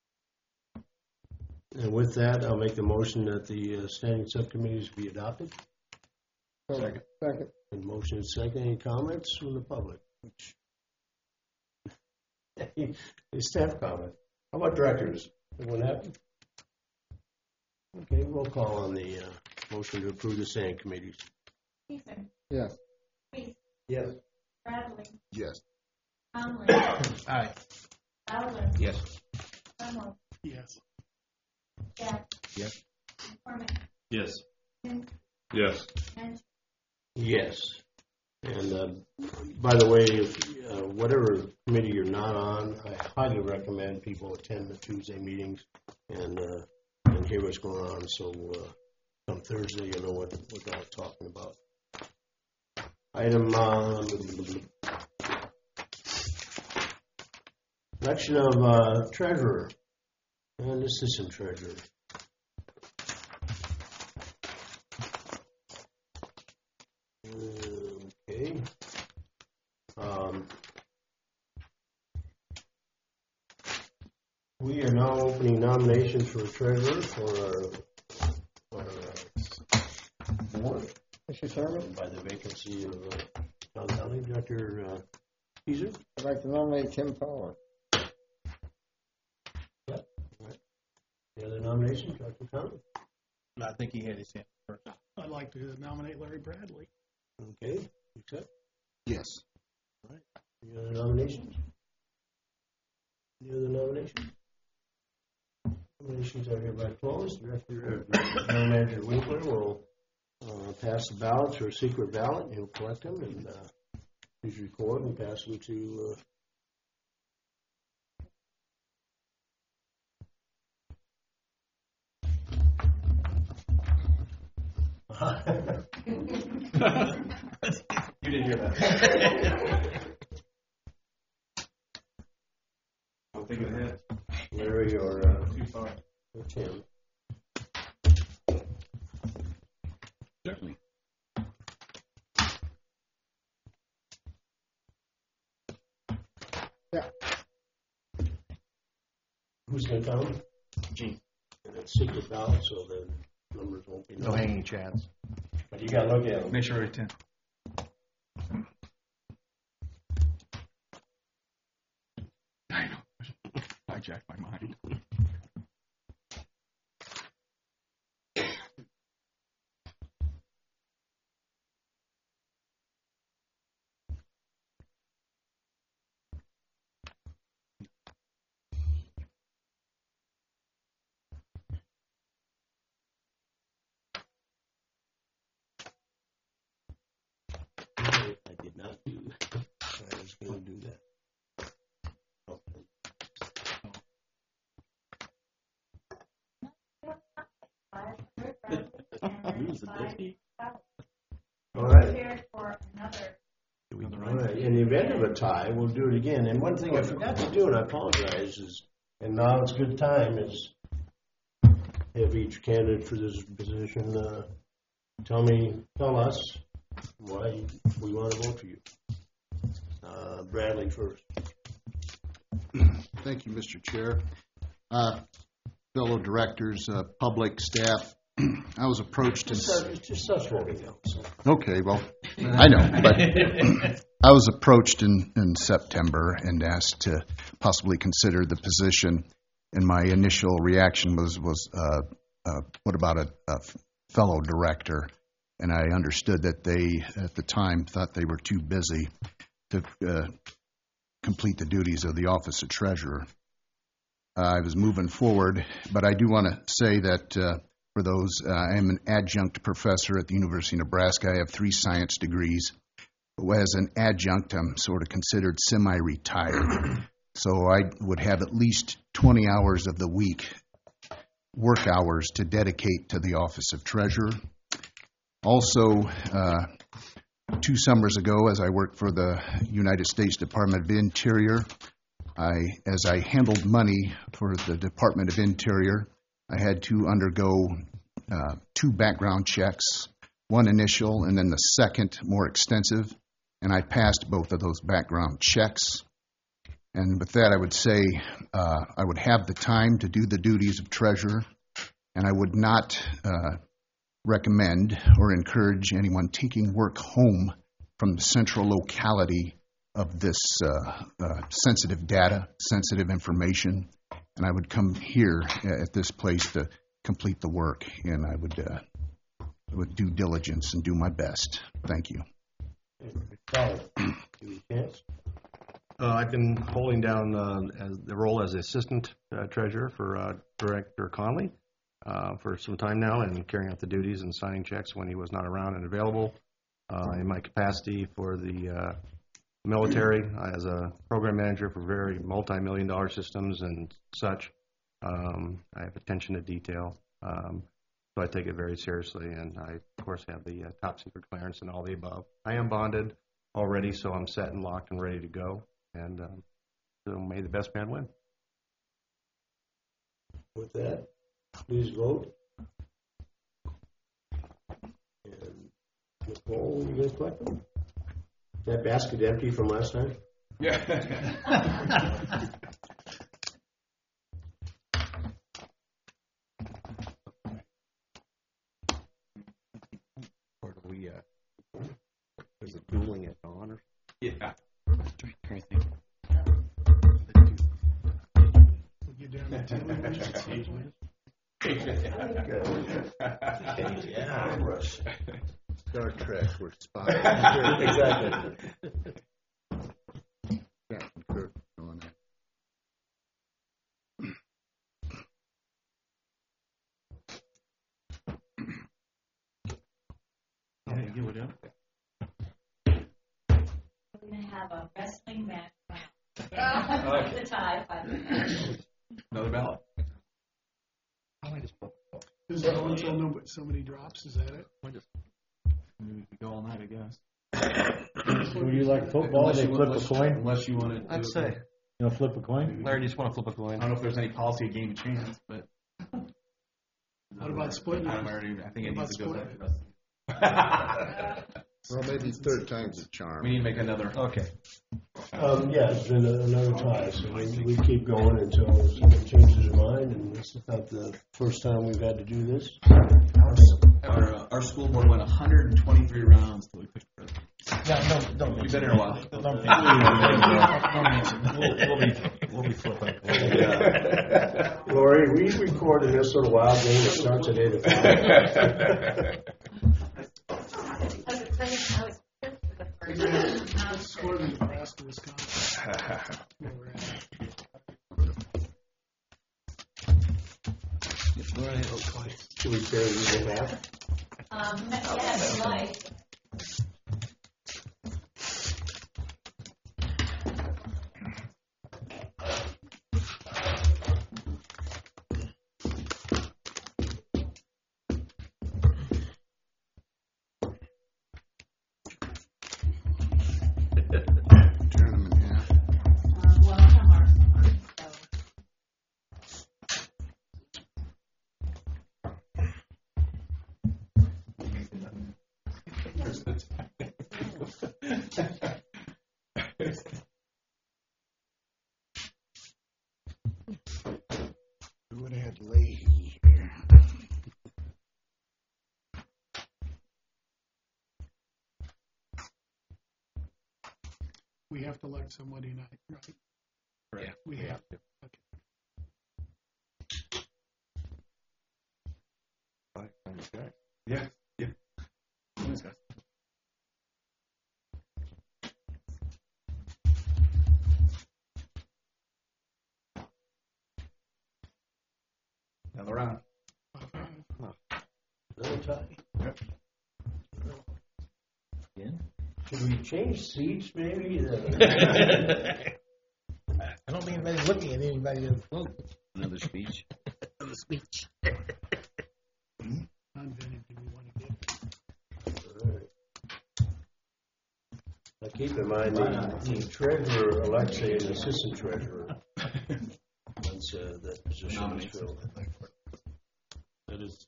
And with that, I'll make the motion that the uh, standing subcommittees be adopted. Second. Second. And motion is second. Any comments from the public? Any staff comment? How about directors? Everyone happy? Okay, roll call on the uh, motion to approve the standing committees. Caesar, Yes. Reese, Yes. Bradley, Yes. Conley, Aye. Fowler, Yes. Grunwald, Yes. Jack, Yes. McCormick, Yes. Tim, Yes. and Yes. And uh, by the way, if, uh, whatever committee committee you're not on, I highly recommend people attend the Tuesday meetings and uh, and hear what's going on. So uh, come Thursday, you'll know what what I'm talking about. Item um, election of uh, treasurer and assistant treasurer. Okay. Um, we are now opening nominations for treasurer for our, for our board. Mister Chairman, By the vacancy of uh, John County Director uh, Caesar. I'd like to nominate Tim Fowler. Yep. All right. Any other nominations, Doctor County? I think he had his hand first. I'd like to nominate Larry Bradley. Okay. Accept. Yes. All right. Any other nominations? Any other nominations? Nominations are hereby closed. Director, uh, General Manager Winkler will uh, pass the ballots or a secret ballot. He'll collect them and uh, please record and pass them to. Uh, You didn't hear that. I'll think of it. Larry or, uh, Too far. or Tim. Certainly. Yeah. Who's going to come? Gene. And it's secret ballot, so the numbers won't be. No hanging chads. But you got to look at them. Make sure it's ten. I know. Hijacked my mind. I did not do that. I was going to do that. All right. Prepared for another. All right. In the event of a tie, we'll do it again. And one thing I forgot to do, and I apologize, is, and now it's a good time, is have each candidate for this position uh, tell me, tell us why we want to vote for you. Uh, Bradley first. Thank you, Mister Chair. Uh, fellow directors, uh, public, staff, I was approached in... Just, uh, just starts voting now. So. Okay, well, I know, but I was approached in, in September and asked to possibly consider the position, and my initial reaction was, was uh, uh, what about a, a fellow director? And I understood that they, at the time, thought they were too busy to uh, complete the duties of the office of treasurer. Uh, I was moving forward, but I do want to say that uh, for those, uh, I am an adjunct professor at the University of Nebraska. I have three science degrees. But as an adjunct, I'm sort of considered semi-retired. So I would have at least twenty hours of the week, work hours, to dedicate to the office of treasurer. Also, uh, two summers ago, as I worked for the United States Department of Interior, I, as I handled money for the Department of Interior, I had to undergo uh, two background checks, one initial and then the second more extensive, and I passed both of those background checks. And with that, I would say uh, I would have the time to do the duties of treasurer, and I would not uh, recommend or encourage anyone taking work home from the central locality of this uh, uh, sensitive data, sensitive information, and I would come here at this place to complete the work, and I would uh, with due diligence and do my best. Thank you. Uh, I've been holding down uh, as the role as assistant uh, treasurer for uh, Director Conley uh, for some time now, and carrying out the duties and signing checks when he was not around and available. Uh, in my capacity for the uh, military as a program manager for very multi-million dollar systems and such. Um, I have attention to detail, um, so I take it very seriously, and I, of course, have the uh, top secret clearance and all the above. I am bonded already, so I'm set and locked and ready to go, and um, so may the best man win. With that, please vote. And Nicole, you gonna collect them? Is that basket empty from last time? Yeah. Or do we, uh, is it dueling at dawn or? Yeah. Trying to think. Get down to Yeah, rush. Star Trek, we're spotted. Exactly. Captain Kirk going there. We're going to have a wrestling match. Yeah, the tie. Another ballot. Is that until nobody, somebody drops? Is that it? We could go all night, I guess. Would you like football? They flip a coin? Unless you want to. I'd say. You want to flip a coin? Larry, just want to flip a coin. I don't know if there's any policy of game of chance, but. What about splitting I'm it? already, I think it What needs to about go splitting back. Well, maybe third time's a charm. We need to make another. Okay. Um, yeah, it's been a- another tie, so we, we keep going until someone changes their mind, and this is not the first time we've had to do this. Our, uh, our school board went one hundred twenty-three rounds till we picked the president. Yeah, don't, don't. You've been here a while. Don't, don't, We'll, we'll be, we'll be flipping. Lori, we record in this little wild game that starts at eight o'clock. I was playing, I was fifth for the first time. Let's score the Nebraska, Wisconsin. Where we're at. Should we carry these in half? Um, yeah, if you like. Turn them in half. Um, well, some are, some aren't, so. We would have had Leahy here. We have to elect somebody tonight, right? Right. We have to. Okay. Yeah. Yeah. Thanks, guys. Another round. Another tie. Yep. Again? Should we change seats, maybe? I don't think anybody's looking at anybody to vote. Another speech. Another speech. How many do we want to get? Now, keep in mind, the, the treasurer elects an assistant treasurer once uh, that position is filled. That is.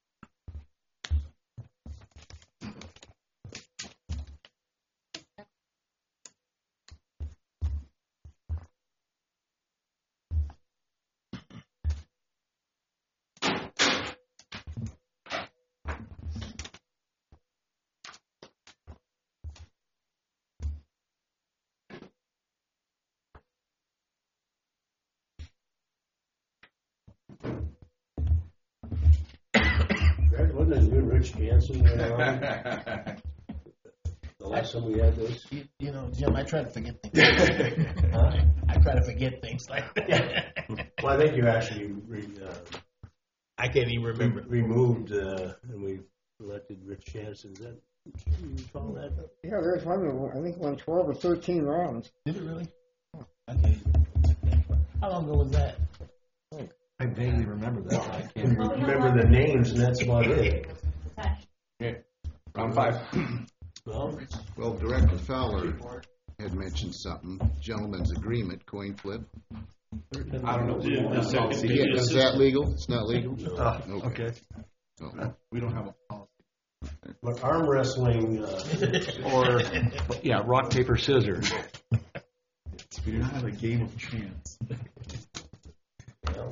Right, wasn't it you and Rich Jansen there on? The last time we had this? You, you know, Jim, I try to forget things. Huh? I try to forget things like that. Well, I think you actually re, uh, I can't even remember. re- removed, uh, and we elected Rich Jansen. Is that You recall that? Yeah, there's one, I think one twelve or thirteen rounds. Did it really? Okay. How long ago was that? I vaguely remember that. but I can't Remember the names, and that's about it. Okay. Round five. Well, Well, Director Fowler had mentioned something, gentleman's agreement, coin flip. I don't know. Yeah, is that legal? It's not legal? Ah, okay. Oh. We don't have a policy. but arm wrestling, uh, Or, yeah, rock, paper, scissors. We do not have a game of chance. well,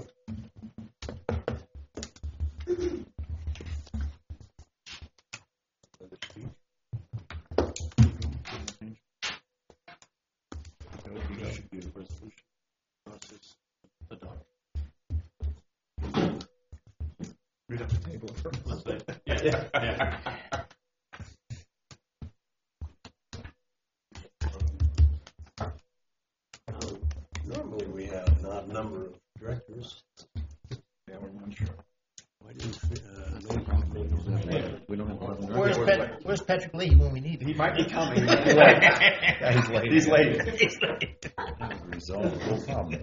We'd have to table it first. Yeah, yeah, yeah. um, normally we have an odd number of directors. Yeah, we're not sure. Why didn't, uh, maybe, maybe We don't have one. Where's, Pat, where's Patrick Leahy when we need him? He might be coming. Yeah, he's late. He's late. He's late. Resolve the whole problem.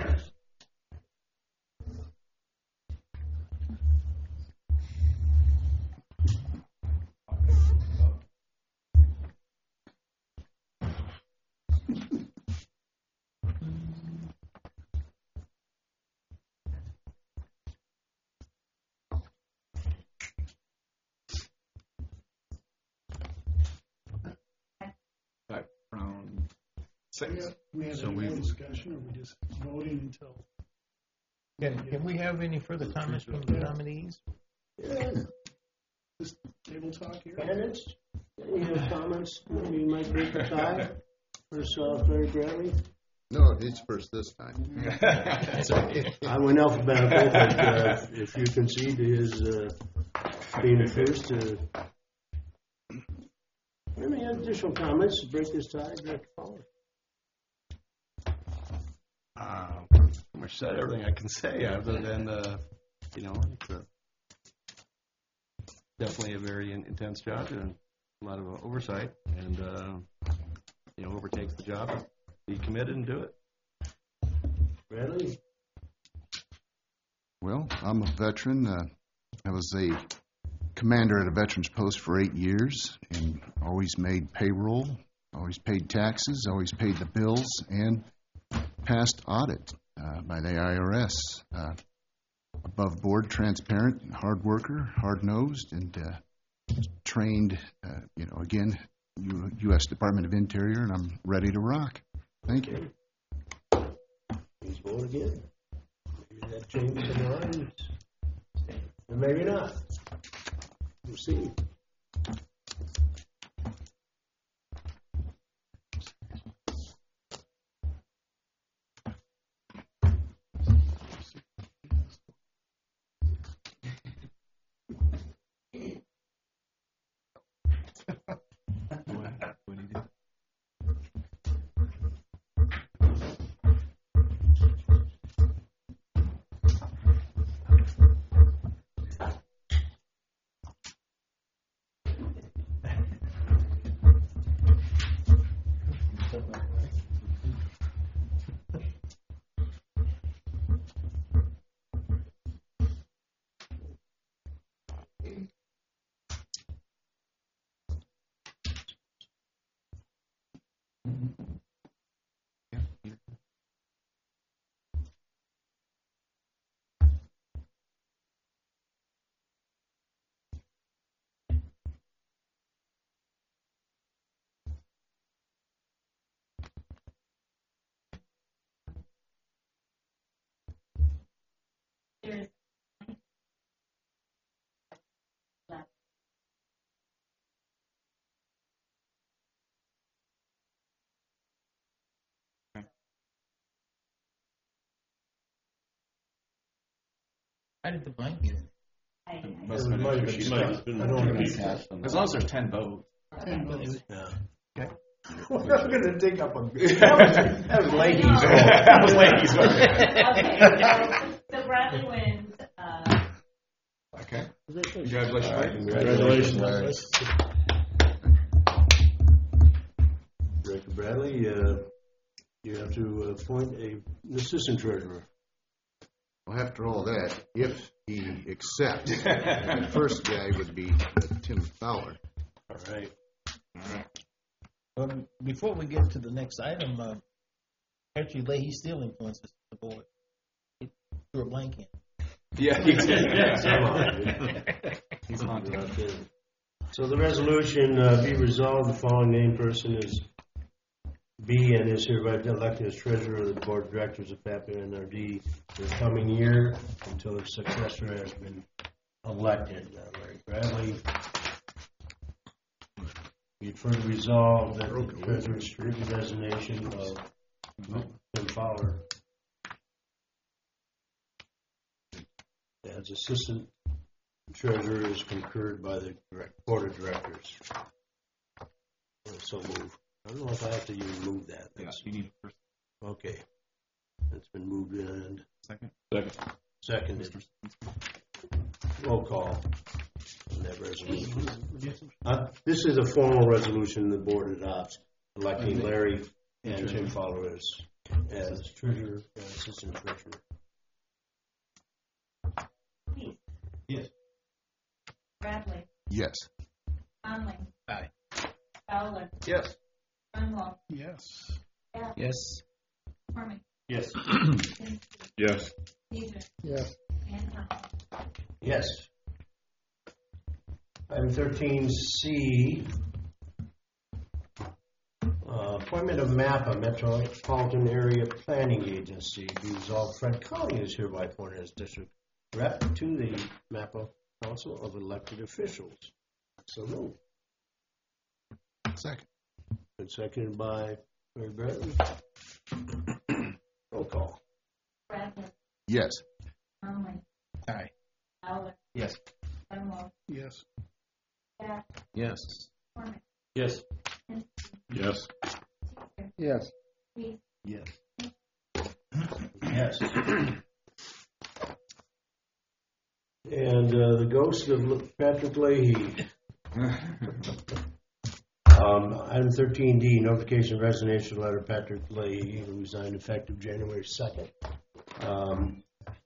Right, round six. We have So any we- more discussion, or we just voting until? Can, can we have any further comments from the nominees? yeah, Just table talk here? candidates, any other comments? Maybe you might break the tie. First off, Larry Bradley. No, he's first this time. I went alphabetical, but uh, if you concede to his uh, being the first, uh, any additional comments to break this tie, Director Fowler? Uh, pretty much said everything I can say other than, uh, you know, it's a, definitely a very in- intense job and a lot of uh, oversight, and uh, you know, whoever takes the job, be committed and do it. Bradley? Well, I'm a veteran. Uh, I was a commander at a veterans post for eight years and always made payroll, always paid taxes, always paid the bills, and passed audit uh, by the I R S. Uh, above board, transparent, hard worker, hard nosed, and uh, trained, uh, you know, again, U- U.S. Department of Interior, and I'm ready to rock. Thank you. Please vote again. Maybe that changes the mind. Or maybe not. We'll see. There is How did the blank get in? Must have been Might a have few been sheets. stuck. I don't know. As long as there's ten votes. Ten votes. Yeah. We're not going to dig up a. That was, that was ladies. That was ladies. Okay, so, so Bradley wins, uh, Okay. Congratulations. Congratulations. Bradley. Uh, you have to appoint a, an assistant treasurer. Well, after all that, if he accepts, the first guy would be uh, Tim Fowler. All right. All right. Um, before we get to the next item, uh, actually, Leahy still influences the board. He threw a blank in. Yeah, he did. He's on to So the resolution, uh, be resolved, the following named person is B and is hereby elected as treasurer of the board of directors of F A P N R D for the coming year until a successor has been elected. Uh, Larry Bradley. Be further resolved that the treasurer's strict designation of Tim Fowler as assistant treasurer is concurred by the direct board of directors. So move. I don't know if I have to even move that. Yes, you need a first. Okay. It's been moved and Second. Second. seconded. Roll call on that resolution. Uh, this is a formal resolution the board adopts, electing Larry and Tim Fowler as, as treasurer and assistant treasurer. Keith. Yes. Bradley. Yes. Conley. Aye. Fowler. Yes. Grunwald. Yes. Gaff. Yes. McCormick. Yes. Kinski. Yes. Caesar. Yes. And Thompson. Yes. Item thirteen C, uh, appointment of MAPA, Metropolitan Area Planning Agency. Be resolved, Fred County is hereby appointed as district rep to the MAPA Council of Elected Officials. So moved. Second. Been seconded by Larry Bradley. Roll call. Bradley. Yes. Conley. Aye. Fowler. Yes. Grunwald. Yes. Gaff. Yes. McCormick. Yes. Kinski. Yes. Caesar. Yes. Keith. Yes. Yes. And uh, the ghost of Patrick Leahy. um, item thirteen D, notification of resignation letter, Patrick Leahy, who resigned effective January second. Um,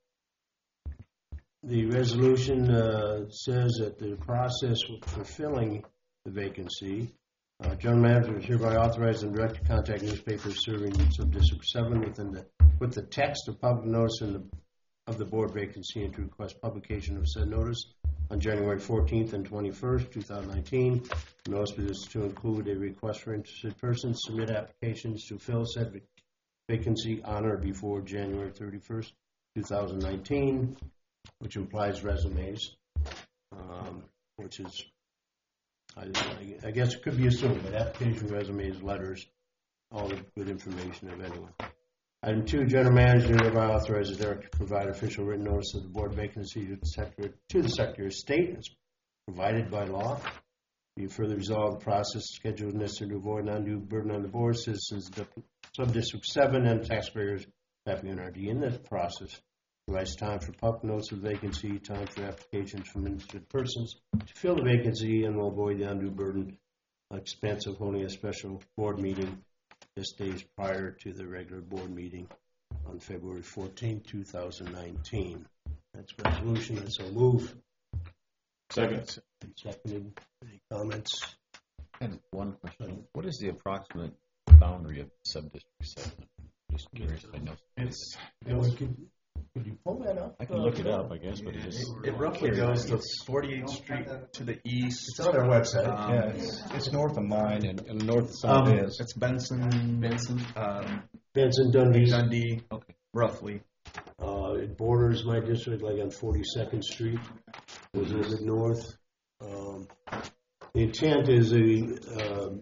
the resolution uh, says that the process for filling the vacancy, uh, general manager is hereby authorized and directed to contact newspapers serving sub-district seven within the with the text of public notice in the of the board vacancy and to request publication of said notice on January fourteenth and twenty-first, two thousand nineteen. The notice is to include a request for interested persons to submit applications to fill said vacancy on or before January thirty-first, two thousand nineteen, which implies resumes, um, which is, I, I guess it could be assumed, but application, resumes, letters, all the good information of anyone. Item two, general manager hereby authorizes the director to provide official written notice of the board vacancy to the secretary, to the secretary of state as provided by law. Be further resolved, the process scheduled necessary to avoid an undue burden on the board, citizens, sub-district seven, and taxpayers F A P N R D in this process. Provides time for public notice of vacancy, time for applications from interested persons to fill the vacancy, and will avoid the undue burden expense of holding a special board meeting just days prior to the regular board meeting on February fourteenth, two thousand nineteen. That's resolution. I so move. Second. Seconded. Any comments? And one question. What is the approximate boundary of sub-district seven? Just curious. I know. It's, Yeah, we could, could you pull that up? I can look it up, I guess, but it just... it roughly goes to forty-eighth Street to the east. It's on our website. Um, yeah, it's, it's north of mine. And, and north of Um, Sun is. It's Benson, Benson, um, Benson, Dundee. Dundee, Okay. roughly. Uh, it borders my district like on forty-second Street. Goes a little bit north. Um, the intent is a, um,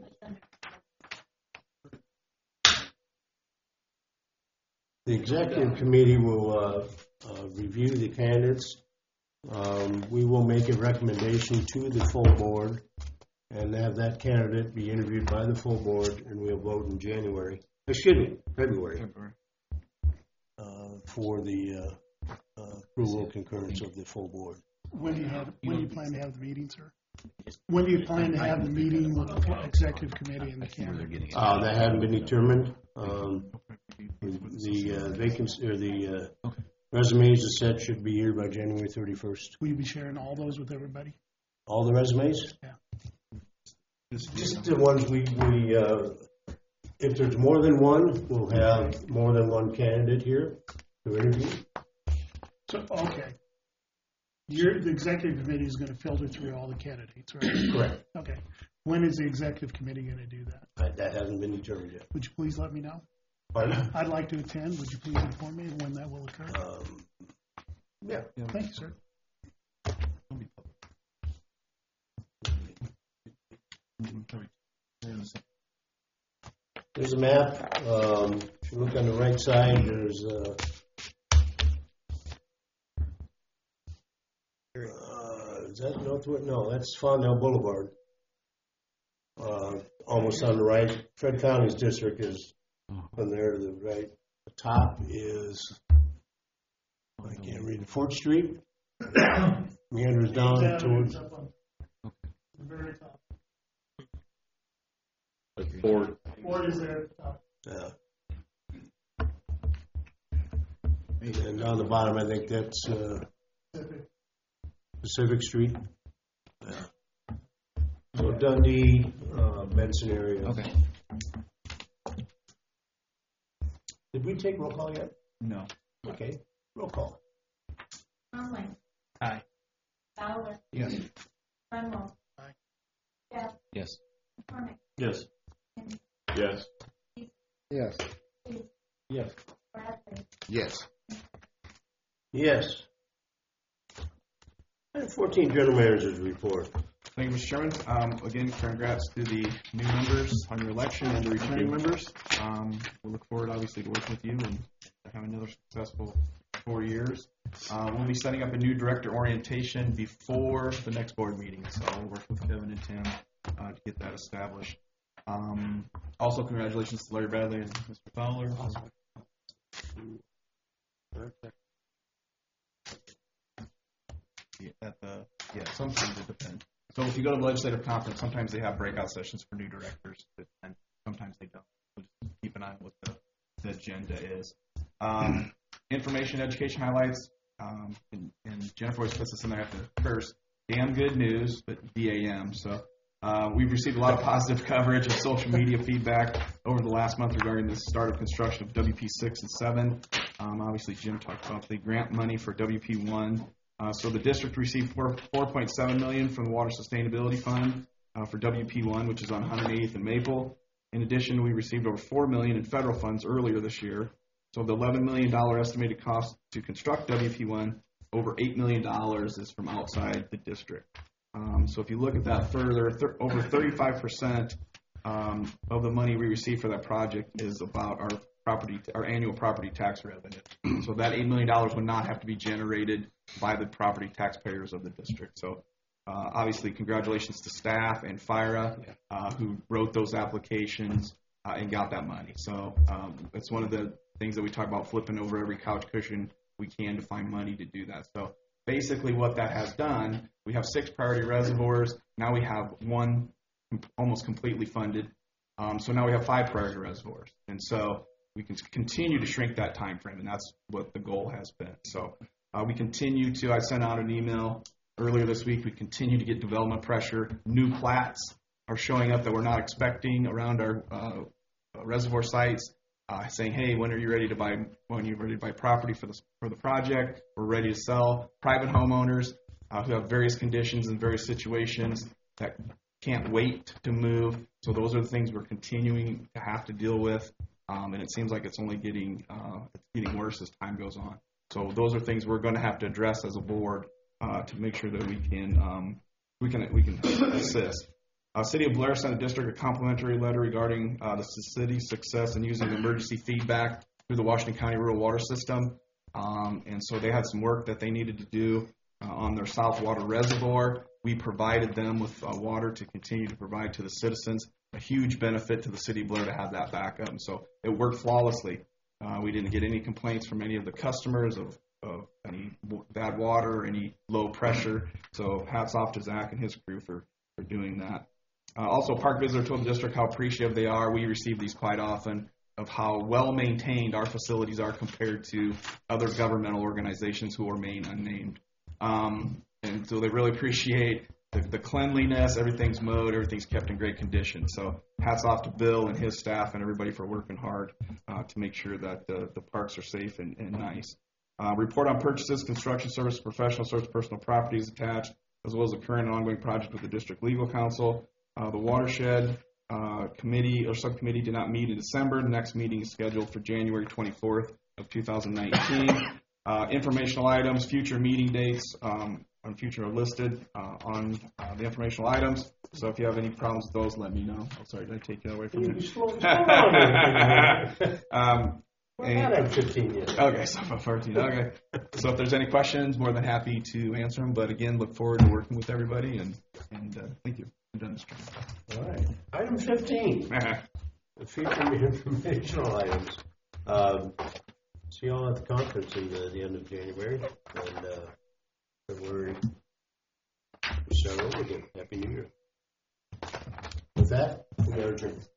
the executive committee will uh, uh, review the candidates. Um, we will make a recommendation to the full board and have that candidate be interviewed by the full board, and we'll vote in January. Excuse me, February. Uh, for the uh, uh, approval concurrence of the full board. When do you have, when do you plan to have the meeting, sir? When do you plan to have the meeting with the executive committee and the candidate? Uh, that hadn't been determined. Um, the uh, vacancy, or the uh, resumes are set should be here by January thirty-first. Will you be sharing all those with everybody? All the resumes? Yeah. Just the ones we, we, uh, if there's more than one, we'll have more than one candidate here to interview. So, okay. Your, the executive committee is going to filter through all the candidates, right? Correct. Okay. When is the executive committee going to do that? That, that hasn't been determined yet. Would you please let me know? Pardon? I'd like to attend. Would you please inform me when that will occur? Um, yeah. Thank you, sir. There's a map. Um, if you look on the right side, there's uh, uh, is that Northwood? No, that's Fondell Boulevard. Uh, almost on the right. Fred County's district is from there to the right. The top is, I can't read it, Fort Street. Meanders down towards. The very top. Ford. Ford is there at the top. Yeah. And down the bottom, I think that's uh, Pacific. Pacific Street. Yeah. So Dundee, uh, Benson area. Okay. Did we take roll call yet? No. Okay, roll call. Conley. Aye. Fowler. Yes. Grunwald. Aye. Jeff. Yes. McCormick. Yes. Henry. Yes. Yes. Reed. Yes. Bradley. Yes. Yes. Item fourteen, General Manager's Report. Thank you, Mister Chairman. Um, again, congrats to the new members on your election and the returning members. Um, we look forward, obviously, to working with you and having another successful four years. Uh, we'll be setting up a new director orientation before the next board meeting, so I'll work with Kevin and Tim uh, to get that established. Um, also, congratulations to Larry Bradley and Mister Fowler. Yeah, at the, yeah, sometimes it depends. So if you go to the legislative conference, sometimes they have breakout sessions for new directors, but, and sometimes they don't. So just keep an eye on what the, the agenda is. Um, information, education highlights, um, and, and Jennifer always puts this in there at the first. Damn good news, but D A M. So uh, we've received a lot of positive coverage and social media feedback over the last month regarding the start of construction of W P six and seven. Um, obviously, Jim talked about the grant money for W P one. Uh, so the district received four point seven million dollars from the Water Sustainability Fund uh, for W P one, which is on one hundred eighth and Maple. In addition, we received over four million dollars in federal funds earlier this year. So the eleven million dollars estimated cost to construct W P one, over eight million dollars is from outside the district. Um, so if you look at that further, th- over thirty-five percent um, of the money we receive for that project is about our property, our annual property tax revenue. So that eight million dollars would not have to be generated by the property taxpayers of the district. So uh, obviously, congratulations to staff and FIRA uh, who wrote those applications uh, and got that money. So um, it's one of the things that we talk about, flipping over every couch cushion we can to find money to do that. So basically what that has done, we have six priority reservoirs. Now we have one almost completely funded. Um, so now we have five priority reservoirs. And so we can continue to shrink that time frame, and that's what the goal has been. So uh, we continue to, I sent out an email earlier this week, we continue to get development pressure. New plats are showing up that we're not expecting around our uh, reservoir sites, uh, saying, hey, when are you ready to buy, when are you ready to buy property for the, for the project? We're ready to sell. Private homeowners uh, who have various conditions and various situations that can't wait to move. So those are the things we're continuing to have to deal with. Um, and it seems like it's only getting uh, it's getting worse as time goes on. So those are things we're going to have to address as a board uh, to make sure that we can um, we can we can assist. Uh, City of Blair sent the district a complimentary letter regarding uh, the city's success in using emergency feedback through the Washington County Rural Water System. Um, and so they had some work that they needed to do uh, on their South Water Reservoir. We provided them with uh, water to continue to provide to the citizens. A huge benefit to the city of Blair to have that backup. And so it worked flawlessly. Uh, we didn't get any complaints from any of the customers of, of any bad water or any low pressure. So hats off to Zach and his crew for, for doing that. Uh, also, park visitor told the district how appreciative they are. We receive these quite often of how well maintained our facilities are compared to other governmental organizations who remain unnamed. Um, and so they really appreciate the, the cleanliness, everything's mowed, everything's kept in great condition. So hats off to Bill and his staff and everybody for working hard uh, to make sure that the, the parks are safe and, and nice. Uh, report on purchases, construction service, professional service, personal property is attached, as well as the current and ongoing project with the district legal counsel. Uh, the watershed uh, committee or subcommittee did not meet in December. The next meeting is scheduled for January twenty-fourth of two thousand nineteen. Uh, informational items, future meeting dates um, on future are listed uh, on uh, the informational items. So if you have any problems with those, let me know. Oh, sorry, did I take that away from you? um, We're not at fifteen yet. Okay, so about fourteen. Okay. So if there's any questions, more than happy to answer them. But again, look forward to working with everybody, and, and uh, thank you. I'm done, Mister All right. Item fifteen. The future informational items. Um, see you all at the conference in the, the end of January. And uh, February, we start over again. Happy New Year. With that, we are adjourned.